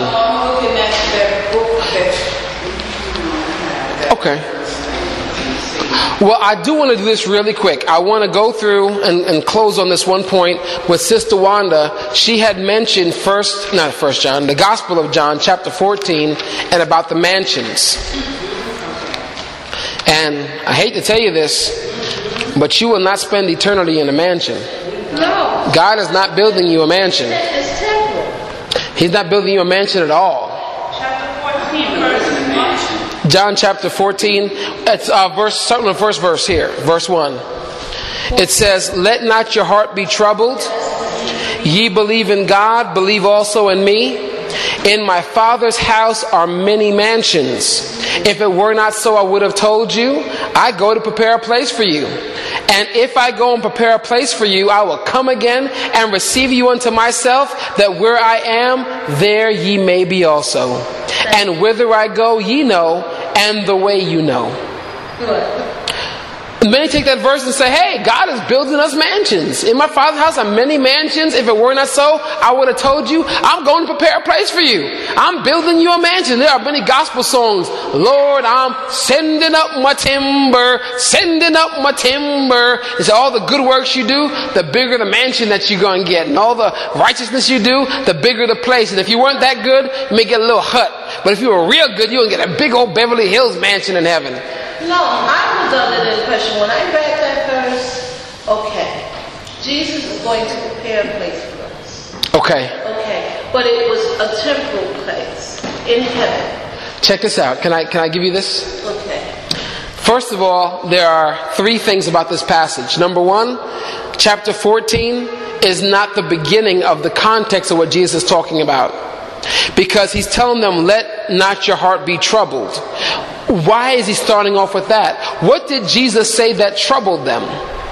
Okay. Well, I do want to do this really quick. I want to go through and close on this one point with Sister Wanda. She had mentioned the Gospel of John, chapter 14, and about the mansions. And I hate to tell you this, but you will not spend eternity in a mansion. No. God is not building you a mansion. It's temple. He's not building you a mansion at all. John chapter 14, it's starting with the first verse here, verse 1. It says, "Let not your heart be troubled. Ye believe in God, believe also in me. In my Father's house are many mansions. If it were not so, I would have told you. I go to prepare a place for you. And if I go and prepare a place for you, I will come again and receive you unto myself, that where I am, there ye may be also. And whither I go, ye know, and the way you know." Many take that verse and say, hey, God is building us mansions. In my Father's house are many mansions. If it were not so, I would have told you. I'm going to prepare a place for you. I'm building you a mansion. There are many gospel songs. Lord, I'm sending up my timber, sending up my timber. It's all the good works you do, the bigger the mansion that you're going to get. And all the righteousness you do, the bigger the place. And if you weren't that good, you may get a little hut. But if you were real good, you'll get a big old Beverly Hills mansion in heaven. No, I was under the impression when I read that verse, okay, Jesus is going to prepare a place for us. Okay. Okay, but it was a temporal place in heaven. Check this out. Can I give you this? Okay. First of all, there are 3 things about this passage. Number 1, chapter 14 is not the beginning of the context of what Jesus is talking about. Because he's telling them, let not your heart be troubled. Why is he starting off with that? What did Jesus say that troubled them?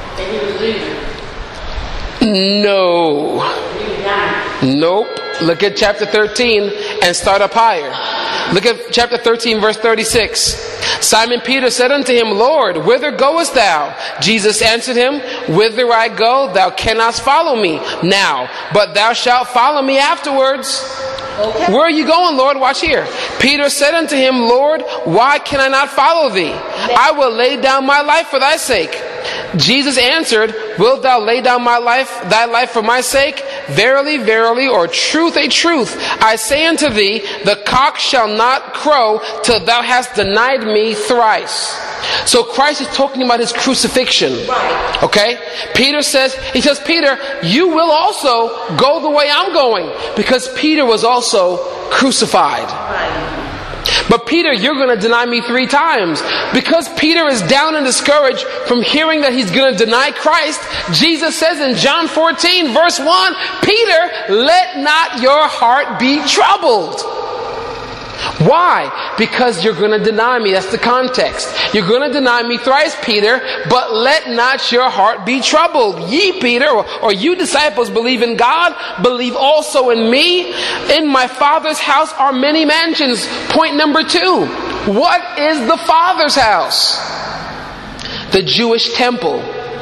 No. Nope. Look at chapter 13 and start up higher. Look at chapter 13 verse 36. Simon Peter said unto him, Lord, whither goest thou? Jesus answered him, whither I go, thou cannot follow me now, but thou shalt follow me afterwards. Okay. Where are you going, Lord? Watch here. Peter said unto him, Lord, why can I not follow thee? I will lay down my life for thy sake. Jesus answered, wilt thou lay down thy life for my sake? Verily, verily, or truth, a truth, I say unto thee, the cock shall not crow till thou hast denied me thrice. So Christ is talking about his crucifixion. Right. Okay? Peter says, Peter, you will also go the way I'm going. Because Peter was also crucified. Right. But Peter, you're going to deny me 3 times. Because Peter is down and discouraged from hearing that he's going to deny Christ, Jesus says in John 14 verse 1, Peter, let not your heart be troubled. Why? Because you're going to deny me. That's the context. You're going to deny me thrice, Peter, but let not your heart be troubled. Ye, Peter, or you disciples, believe in God, believe also in me. In my Father's house are many mansions. Point number 2. What is the Father's house? The Jewish temple.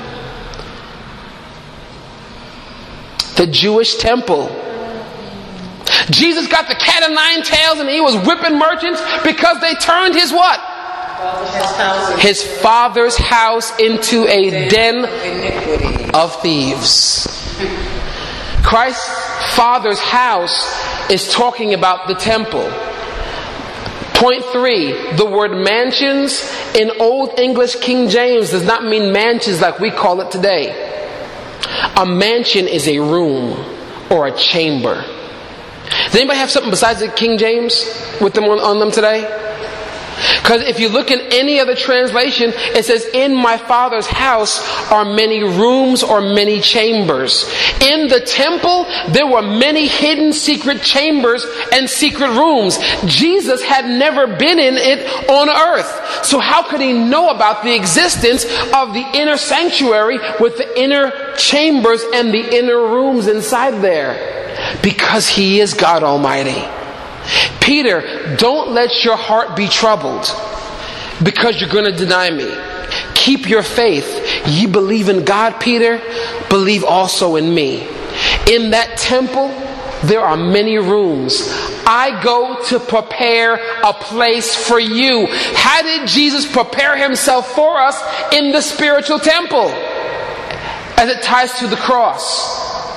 The Jewish temple. Jesus got the cat of 9 tails and he was whipping merchants because they turned his what? His Father's house into a den of thieves. Christ's Father's house is talking about the temple. Point 3, the word mansions in Old English King James does not mean mansions like we call it today. A mansion is a room or a chamber. Does anybody have something besides the King James with them on them today? Because if you look in any other translation, it says, in my Father's house are many rooms or many chambers. In the temple, there were many hidden secret chambers and secret rooms. Jesus had never been in it on earth. So how could he know about the existence of the inner sanctuary with the inner chambers and the inner rooms inside there? Because he is God Almighty. Peter, don't let your heart be troubled because you're going to deny me. Keep your faith. You believe in God, Peter, believe also in me. In that temple, there are many rooms. I go to prepare a place for you. How did Jesus prepare himself for us in the spiritual temple? As it ties to the cross.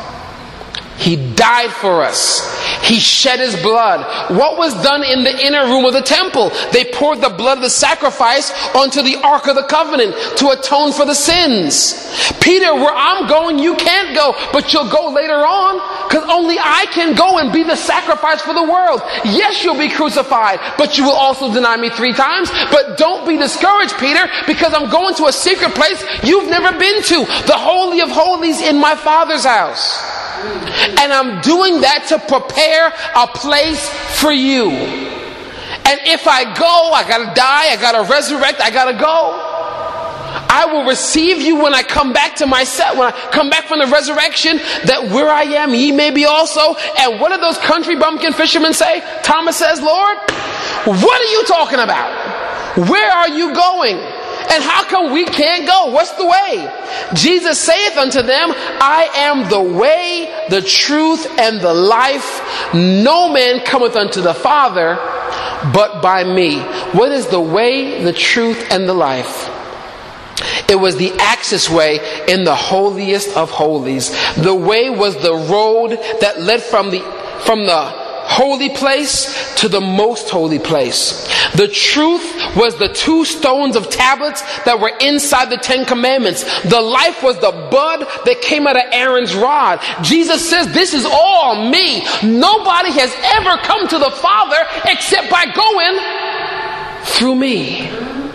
He died for us. He shed his blood. What was done in the inner room of the temple? They poured the blood of the sacrifice onto the Ark of the Covenant to atone for the sins. Peter, where I'm going, you can't go, but you'll go later on, because only I can go and be the sacrifice for the world. Yes, you'll be crucified, but you will also deny me 3 times. But don't be discouraged, Peter, because I'm going to a secret place you've never been to, the Holy of Holies in my Father's house. And I'm doing that to prepare a place for you. And if I go, I gotta die, I gotta resurrect, I gotta go. I will receive you when I come back to myself, when I come back from the resurrection, that where I am, ye may be also. And what did those country bumpkin fishermen say? Thomas says, Lord, what are you talking about? Where are you going? And how come we can't go? What's the way? Jesus saith unto them, I am the way, the truth, and the life. No man cometh unto the Father but by me. What is the way, the truth, and the life? It was the access way in the holiest of holies. The way was the road that led from the holy place to the most holy place. The truth was the 2 stones of tablets that were inside the 10 commandments. The life was the bud that came out of Aaron's rod. Jesus says, this is all me. Nobody has ever come to the Father except by going through me.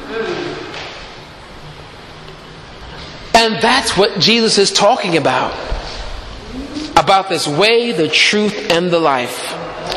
And that's what Jesus is talking about. About this way, the truth, and the life.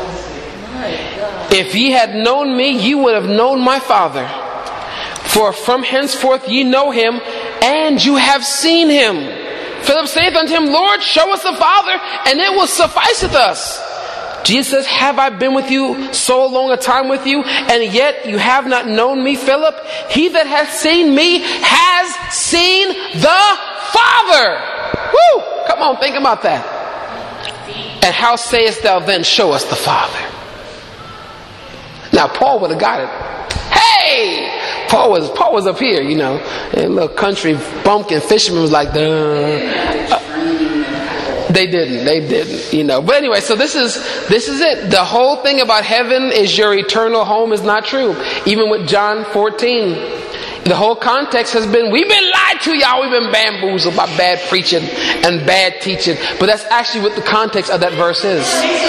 If ye had known me, ye would have known my Father. For from henceforth ye know him, and you have seen him. Philip saith unto him, Lord, show us the Father, and it will sufficeth us. Jesus says, have I been with you so long a time with you, and yet you have not known me, Philip? He that hath seen me has seen the Father. Woo! Come on, think about that. And how sayest thou then, show us the Father? Now, Paul would have got it. Hey! Paul was up here, you know. And little country bumpkin fisherman was like, duh. They didn't, you know. But anyway, so this is it. The whole thing about heaven is your eternal home is not true. Even with John 14. The whole context has been, we've been lied to, y'all. We've been bamboozled by bad preaching and bad teaching. But that's actually what the context of that verse is.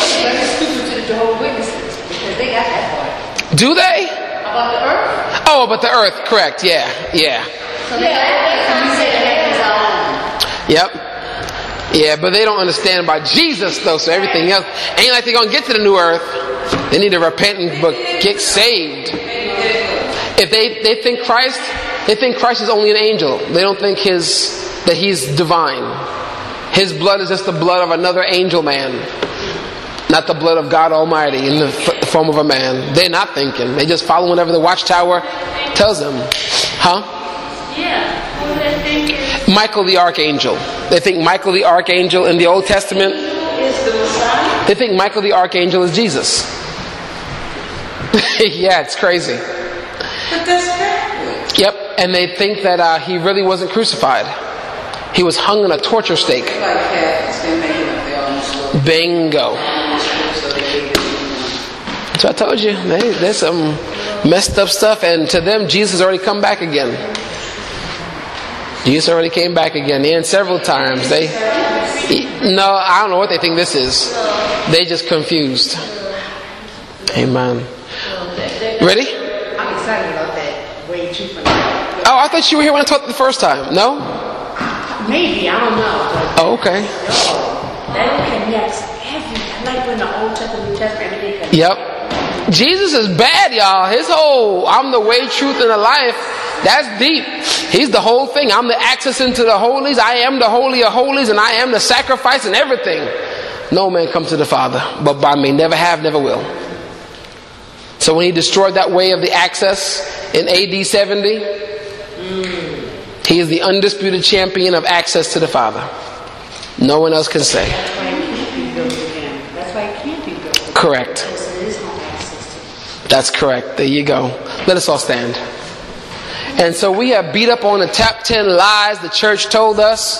Do they? About the earth? Oh, about the earth, correct, yeah. So Yep. Yeah, but they don't understand about Jesus, though, so everything else ain't like they're going to get to the new earth. They need to repent and get saved. If they think Christ is only an angel. They don't think that he's divine. His blood is just the blood of another angel man, not the blood of God Almighty in the form of a man. They're not thinking. They just follow whatever the Watchtower tells them. Huh? Yeah. What do they think? Michael the Archangel. They think Michael the Archangel in the Old Testament Is the Messiah? They think Michael the Archangel is Jesus. Yeah, it's crazy. But that's backwards. Yep, and they think that he really wasn't crucified. He was hung on a torture stake. Like Catholics, they make it up their own story. Bingo. So I told you, there's some messed up stuff, and to them, Jesus has already come back again. Jesus already came back again, and several times. No, I don't know what they think this is. They just confused. Amen. Ready? excited about that way too much. Oh, I thought you were here when I taught the first time. No? Maybe, I don't know. But Oh, okay. that connects everything. Like when the Old Testament, New Testament, everything connects. Yep. Jesus is bad, y'all. His whole, I'm the way, truth, and the life, that's deep. He's the whole thing. I'm the access into the holies. I am the holy of holies, and I am the sacrifice and everything. No man come to the Father, but by me. Never have, never will. So when he destroyed that way of the access in AD 70, he is the undisputed champion of access to the Father. No one else can say. That's why it can't be built again. That's why it can't be built again. Correct. Because there is no access to it. That's correct. There you go. Let us all stand. And so we have beat up on the top 10 lies the church told us.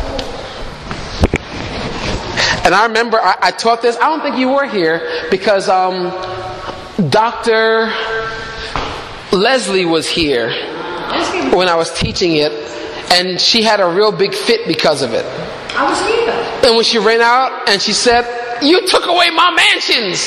And I remember I taught this. I don't think you were here because Dr. Leslie was here when I was teaching it, and she had a real big fit because of it. I was here. And when she ran out and she said, "You took away my mansions."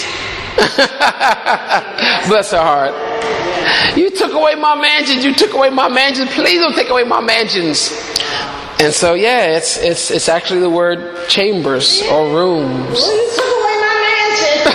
Bless her heart. "You took away my mansions. You took away my mansions. Please don't take away my mansions." And so, yeah, it's actually the word chambers or rooms. You took away my mansion.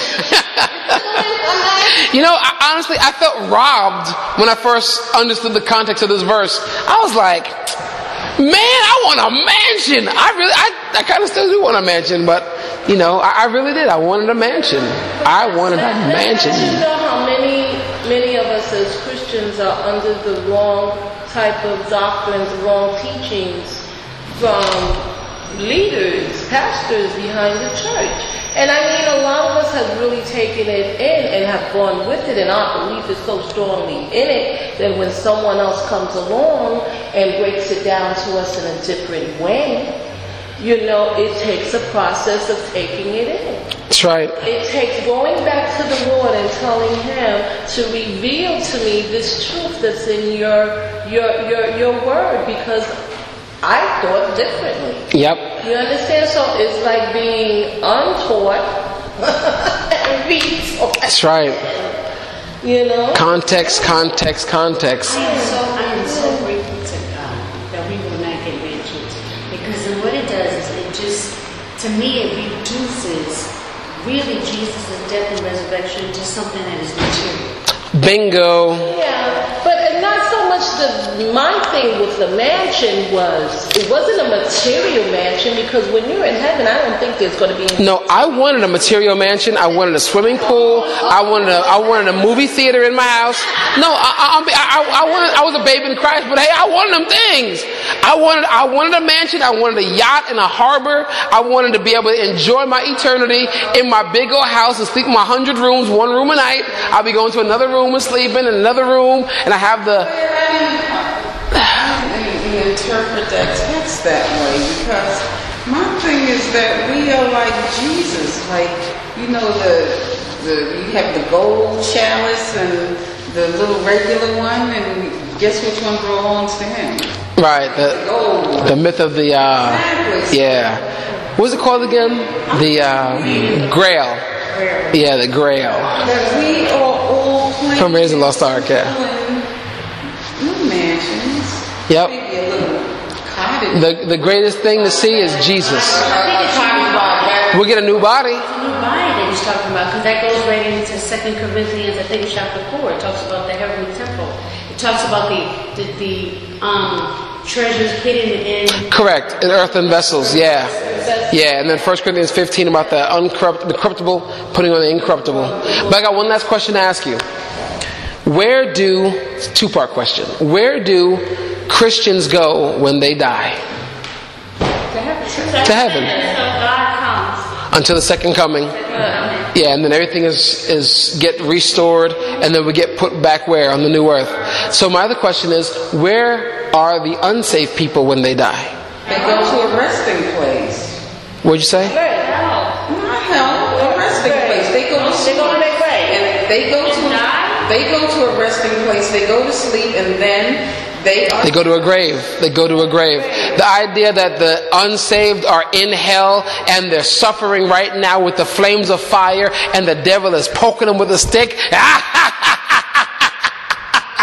You know, honestly, I felt robbed when I first understood the context of this verse. I was like, man, I want a mansion. I kind of still do want a mansion, but, you know, I really did. I wanted a mansion. I wanted a mansion. You know how many of us as Christians are under the wrong type of doctrines, wrong teachings from leaders, pastors behind the church. And I mean, a lot of us have really taken it in and have gone with it, and our belief is so strongly in it that when someone else comes along and breaks it down to us in a different way, you know, it takes a process of taking it in. That's right. It takes going back to the Lord and telling Him to reveal to me this truth that's in your word, because I thought differently. Yep. You understand? So it's like being untaught and retaught. That's right. You know? Context. I am so grateful to God that we will not get mansions, because then what it does is it just, to me, it reduces really Jesus' death and resurrection to something that is material. Bingo. Yeah, but not so much my thing with the mansion it wasn't a material mansion, because when you're in heaven, I don't think there's going to be any. No, I wanted a material mansion. I wanted a swimming pool. I wanted a movie theater in my house. No, I was a babe in Christ, but hey, I wanted them things. I wanted a mansion. I wanted a yacht in a harbor. I wanted to be able to enjoy my eternity in my big old house and sleep in my 100 rooms, one room a night. I'll be going to another room and sleeping in another room, and I have the. You interpret that text that way, because my thing is that we are like Jesus. Like, you know, you have the gold chalice and the little regular one, and guess which one belongs to Him? Right. The myth of the yeah. What's it called again? The Grail. Yeah, the Grail. That we are all From Raising Lost Ark, yeah. New mansions. Yep. Maybe a little cottage. The greatest thing to see is Jesus. We'll get a new body. It's a new body that he's talking about, because that goes right into 2 Corinthians, I think, chapter 4. It talks about the heavenly temple. It talks about the treasures hidden in. Correct, in earthen vessels. Yeah, yeah. And then 1 Corinthians 15 about the corruptible putting on the incorruptible. But I got one last question to ask you. Two-part question. Where do Christians go when they die? To heaven. God comes. Until the second coming. Yeah, and then everything is get restored, and then we get put back where? On the new earth. So my other question is, where are the unsaved people when they die? They go to a resting place. What'd you say? Not hell, a resting place. They go to sleep. And they go to a resting place. They go to sleep, and then they go to a grave. They go to a grave. The idea that the unsaved are in hell and they're suffering right now with the flames of fire, and the devil is poking them with a stick.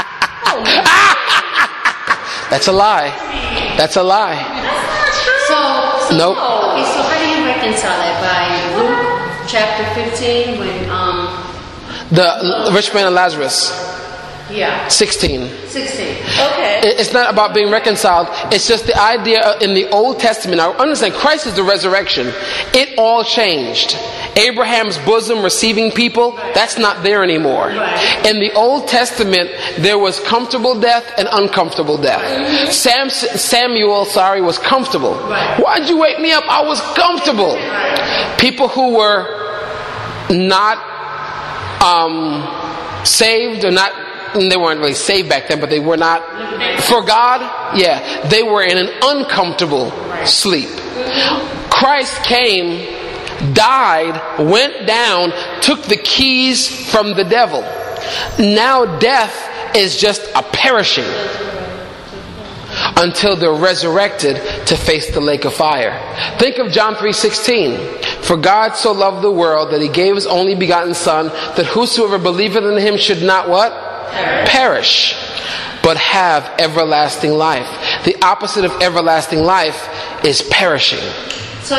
That's a lie. That's a lie. So Nope. Okay, so how do you reconcile it? By Luke chapter 15 when The rich man and Lazarus, yeah, 16. 16. Okay. It's not about being reconciled. It's just the idea in the Old Testament. Now, understand, Christ is the resurrection. It all changed. Abraham's bosom receiving people, that's not there anymore. In the Old Testament, there was comfortable death and uncomfortable death. Samuel was comfortable. Why'd you wake me up? I was comfortable. People who were not saved or not, they weren't really saved back then, but they were not for God. Yeah, they were in an uncomfortable sleep. Christ came, died, went down, took the keys from the devil. Now death is just a perishing until they're resurrected to face the lake of fire. Think of John 3:16. For God so loved the world that he gave his only begotten Son, that whosoever believeth in him should not what? Perish, but have everlasting life. The opposite of everlasting life is perishing. So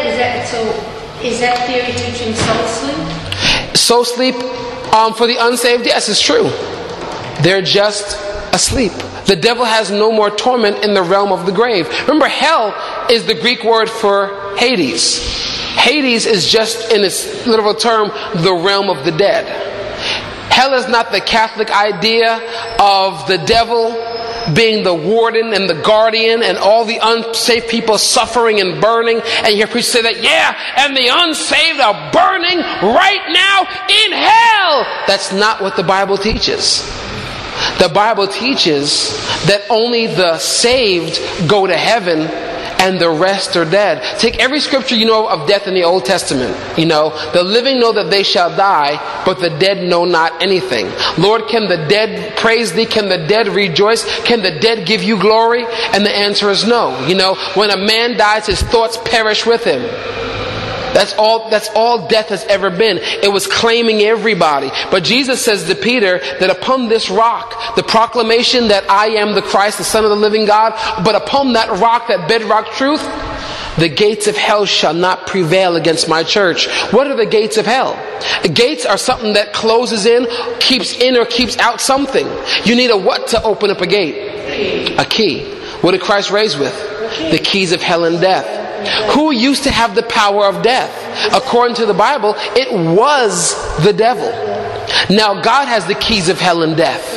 is that theory teaching soul sleep? Soul sleep, for the unsaved, yes, it's true. They're just asleep. The devil has no more torment in the realm of the grave. Remember, hell is the Greek word for Hades. Hades is just, in its literal term, the realm of the dead. Hell is not the Catholic idea of the devil being the warden and the guardian and all the unsaved people suffering and burning. And you hear preachers say that, yeah, and the unsaved are burning right now in hell. That's not what the Bible teaches. The Bible teaches that only the saved go to heaven and the rest are dead. Take every scripture you know of death in the Old Testament. You know, the living know that they shall die, but the dead know not anything. Lord, can the dead praise thee? Can the dead rejoice? Can the dead give you glory? And the answer is no. You know, when a man dies, his thoughts perish with him. That's all death has ever been. It was claiming everybody. But Jesus says to Peter that upon this rock, the proclamation that I am the Christ, the Son of the living God, but upon that rock, that bedrock truth, the gates of hell shall not prevail against my church. What are the gates of hell? Gates are something that closes in or keeps out something. You need a what to open up a gate? A key. What did Christ raise with? The keys of hell and death. Who used to have the power of death? According to the Bible, it was the devil. Now God has the keys of hell and death.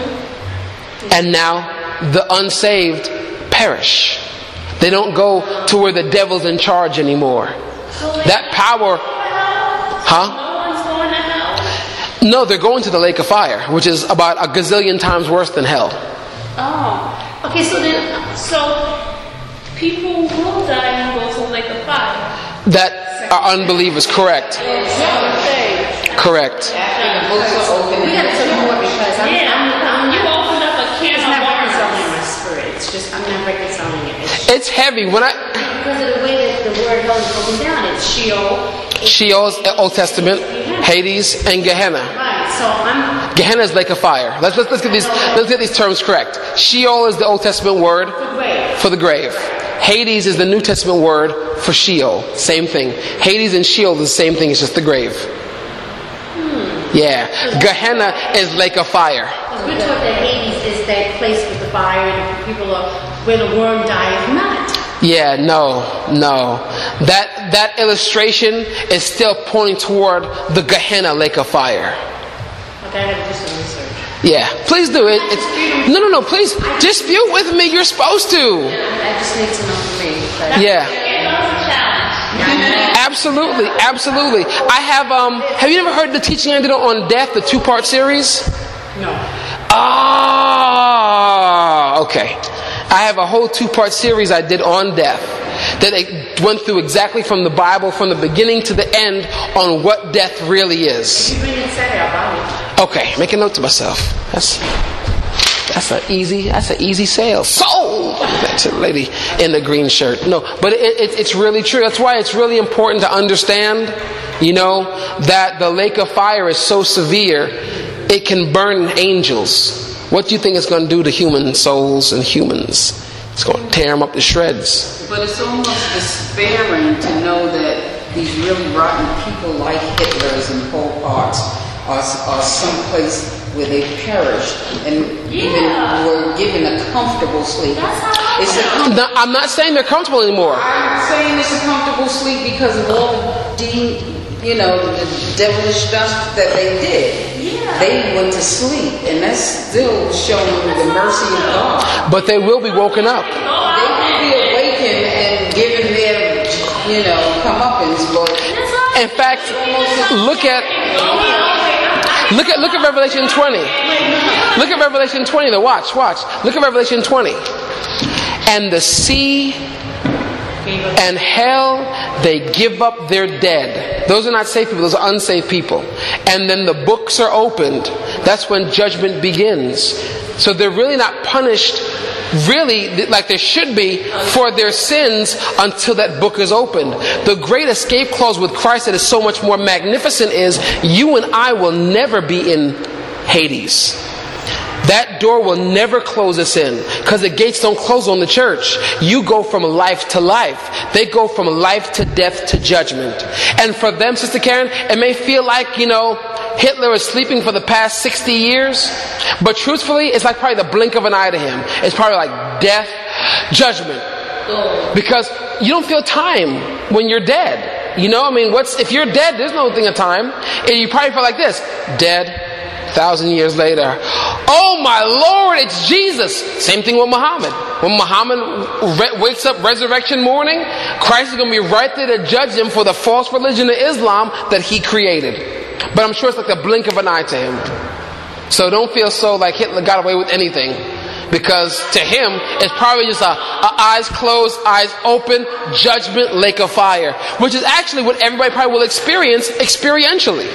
And now the unsaved perish. They don't go to where the devil's in charge anymore. That power... No, they're going to the lake of fire, which is about a gazillion times worse than hell. Oh. Okay, so people will die and go to the lake of fire. That are unbelievers, correct. Correct. We got to talk more because you opened up a can it's of not worms. reconciling my spirit. It's just, I'm not reconciling it. It's heavy. Because of the way that the word hell is broken down, it's Sheol. Sheol's Old Testament, Hades, and Gehenna. Right, so Gehenna is lake of fire. Let's get these terms correct. Sheol is the Old Testament word for the grave. Hades is the New Testament word for Sheol. Same thing. Hades and Sheol is the same thing. It's just the grave. Yeah. Gehenna is lake of fire. we're taught that Hades is that place with the fire and people are where the worm dies not. Yeah, no. That illustration is still pointing toward the Gehenna lake of fire. Okay, I gotta do some research. Yeah, please do it. No, please dispute with me. You're supposed to. I just need to know for me. Yeah. Absolutely. I have you ever heard the teaching I did on death, the 2-part series? No. Okay. I have a whole 2-part series I did on death that it went through exactly from the Bible, from the beginning to the end, on what death really is. You really said it about it. Okay, make a note to myself. That's an easy sale. Sold! That's a lady in the green shirt. No, but it's really true. That's why it's really important to understand, that the lake of fire is so severe, it can burn angels. What do you think it's going to do to human souls and humans? It's going to tear them up to shreds. But it's almost despairing to know that these really rotten people like Hitlers and Pol Pots are someplace where they perished and even were given a comfortable sleep. No, I'm not saying they're comfortable anymore. I'm saying it's a comfortable sleep because of all the devilish stuff that they did. They went to sleep, and that's still showing the mercy of God. But they will be woken up. They will be awakened and given their, comeuppance. But in fact, look at Revelation 20. Look at Revelation 20. Though, watch. Look at Revelation 20. And the sea and hell, they give up their dead. Those are not saved people, those are unsaved people. And then the books are opened. That's when judgment begins. So they're really not punished, really, like they should be, for their sins until that book is opened. The great escape clause with Christ that is so much more magnificent is, you and I will never be in Hades. That door will never close us in, because the gates don't close on the church. You go from life to life. They go from life to death to judgment. And for them, Sister Karen, it may feel like, Hitler is sleeping for the past 60 years. But truthfully, it's like probably the blink of an eye to him. It's probably like death, judgment. Because you don't feel time when you're dead. If you're dead, there's no thing of time. And you probably feel like this, dead. 1,000 years later, oh my Lord, it's Jesus. Same thing with Muhammad. When Muhammad wakes up resurrection morning, Christ is going to be right there to judge him for the false religion of Islam that he created. But I'm sure it's like the blink of an eye to him. So don't feel so like Hitler got away with anything, because to him it's probably just a eyes closed, eyes open, judgment, lake of fire, which is actually what everybody probably will experience experientially.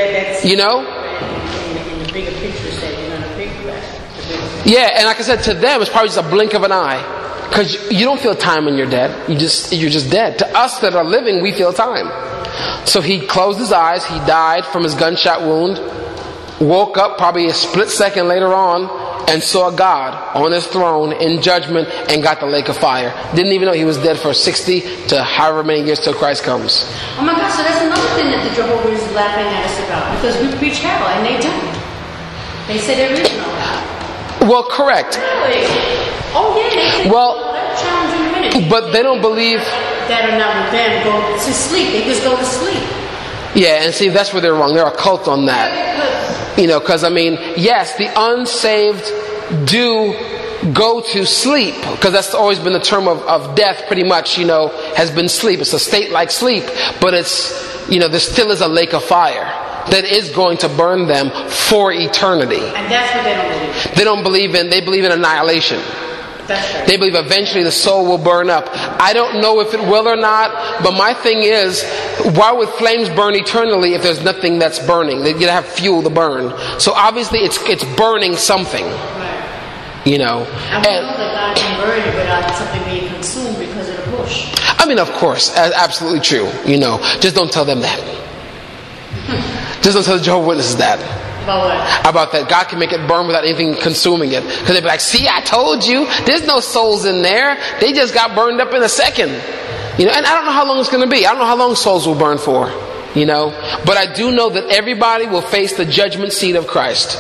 Bigger picture said you're going to pick that. Yeah, and like I said, to them it's probably just a blink of an eye, because you don't feel time when you're dead. You're just dead. To us that are living, we feel time. So he closed his eyes. He died from his gunshot wound. Woke up probably a split second later on and saw God on his throne in judgment and got the lake of fire. Didn't even know he was dead for 60 to however many years till Christ comes. Oh my God! So that's another thing that the Jehovah's is laughing at us about, because we preach hell and they don't. They say there is no hell. Well, correct. Really? Oh yeah, they say challenge in a minute. But they don't believe that are not with them go to sleep. They just go to sleep. Yeah, and see, that's where they're wrong. They're a cult on that. Because yes, the unsaved do go to sleep, because that's always been the term of death, pretty much, has been sleep. It's a state like sleep, but it's, there still is a lake of fire that is going to burn them for eternity. And that's what they don't believe. They believe in annihilation. That's right. They believe eventually the soul will burn up. I don't know if it will or not, but my thing is, why would flames burn eternally if there's nothing that's burning? They gotta have fuel to burn. So obviously it's burning something. Right. And we know that God can burn it without something being consumed because of the bush. Of course, absolutely true. Just don't tell them that. Just don't tell the Jehovah's Witnesses that. About what? About that. God can make it burn without anything consuming it. Because they'd be like, see, I told you. There's no souls in there. They just got burned up in a second. And I don't know how long it's going to be. I don't know how long souls will burn for. But I do know that everybody will face the judgment seat of Christ.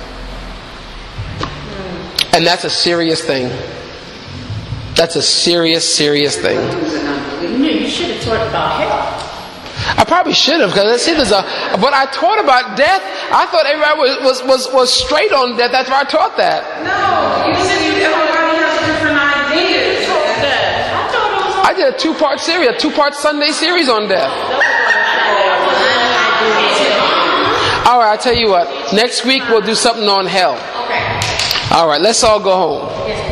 And that's a serious thing. That's a serious, serious thing. You should have taught about hell. I probably should have, because but I taught about death. I thought everybody was straight on death. That's why I taught that. No, you said everybody has different ideas. I did a 2-part series, a 2-part Sunday series on death. All right, I'll tell you what. Next week we'll do something on hell. Okay. All right, let's all go home.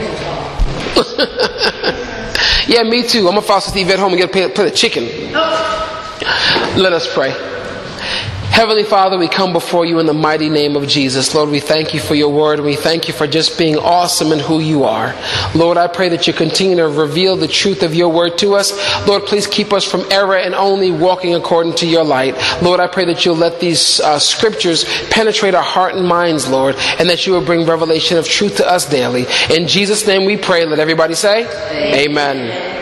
Yeah, me too. I'm gonna follow Steve at home and get a plate of chicken. Let us pray. Heavenly Father, we come before you in the mighty name of Jesus. Lord, we thank you for your word, and we thank you for just being awesome in who you are. Lord, I pray that you continue to reveal the truth of your word to us. Lord, please keep us from error and only walking according to your light. Lord, I pray that you'll let these scriptures penetrate our heart and minds, Lord, and that you will bring revelation of truth to us daily. In Jesus' name we pray. Let everybody say, Amen.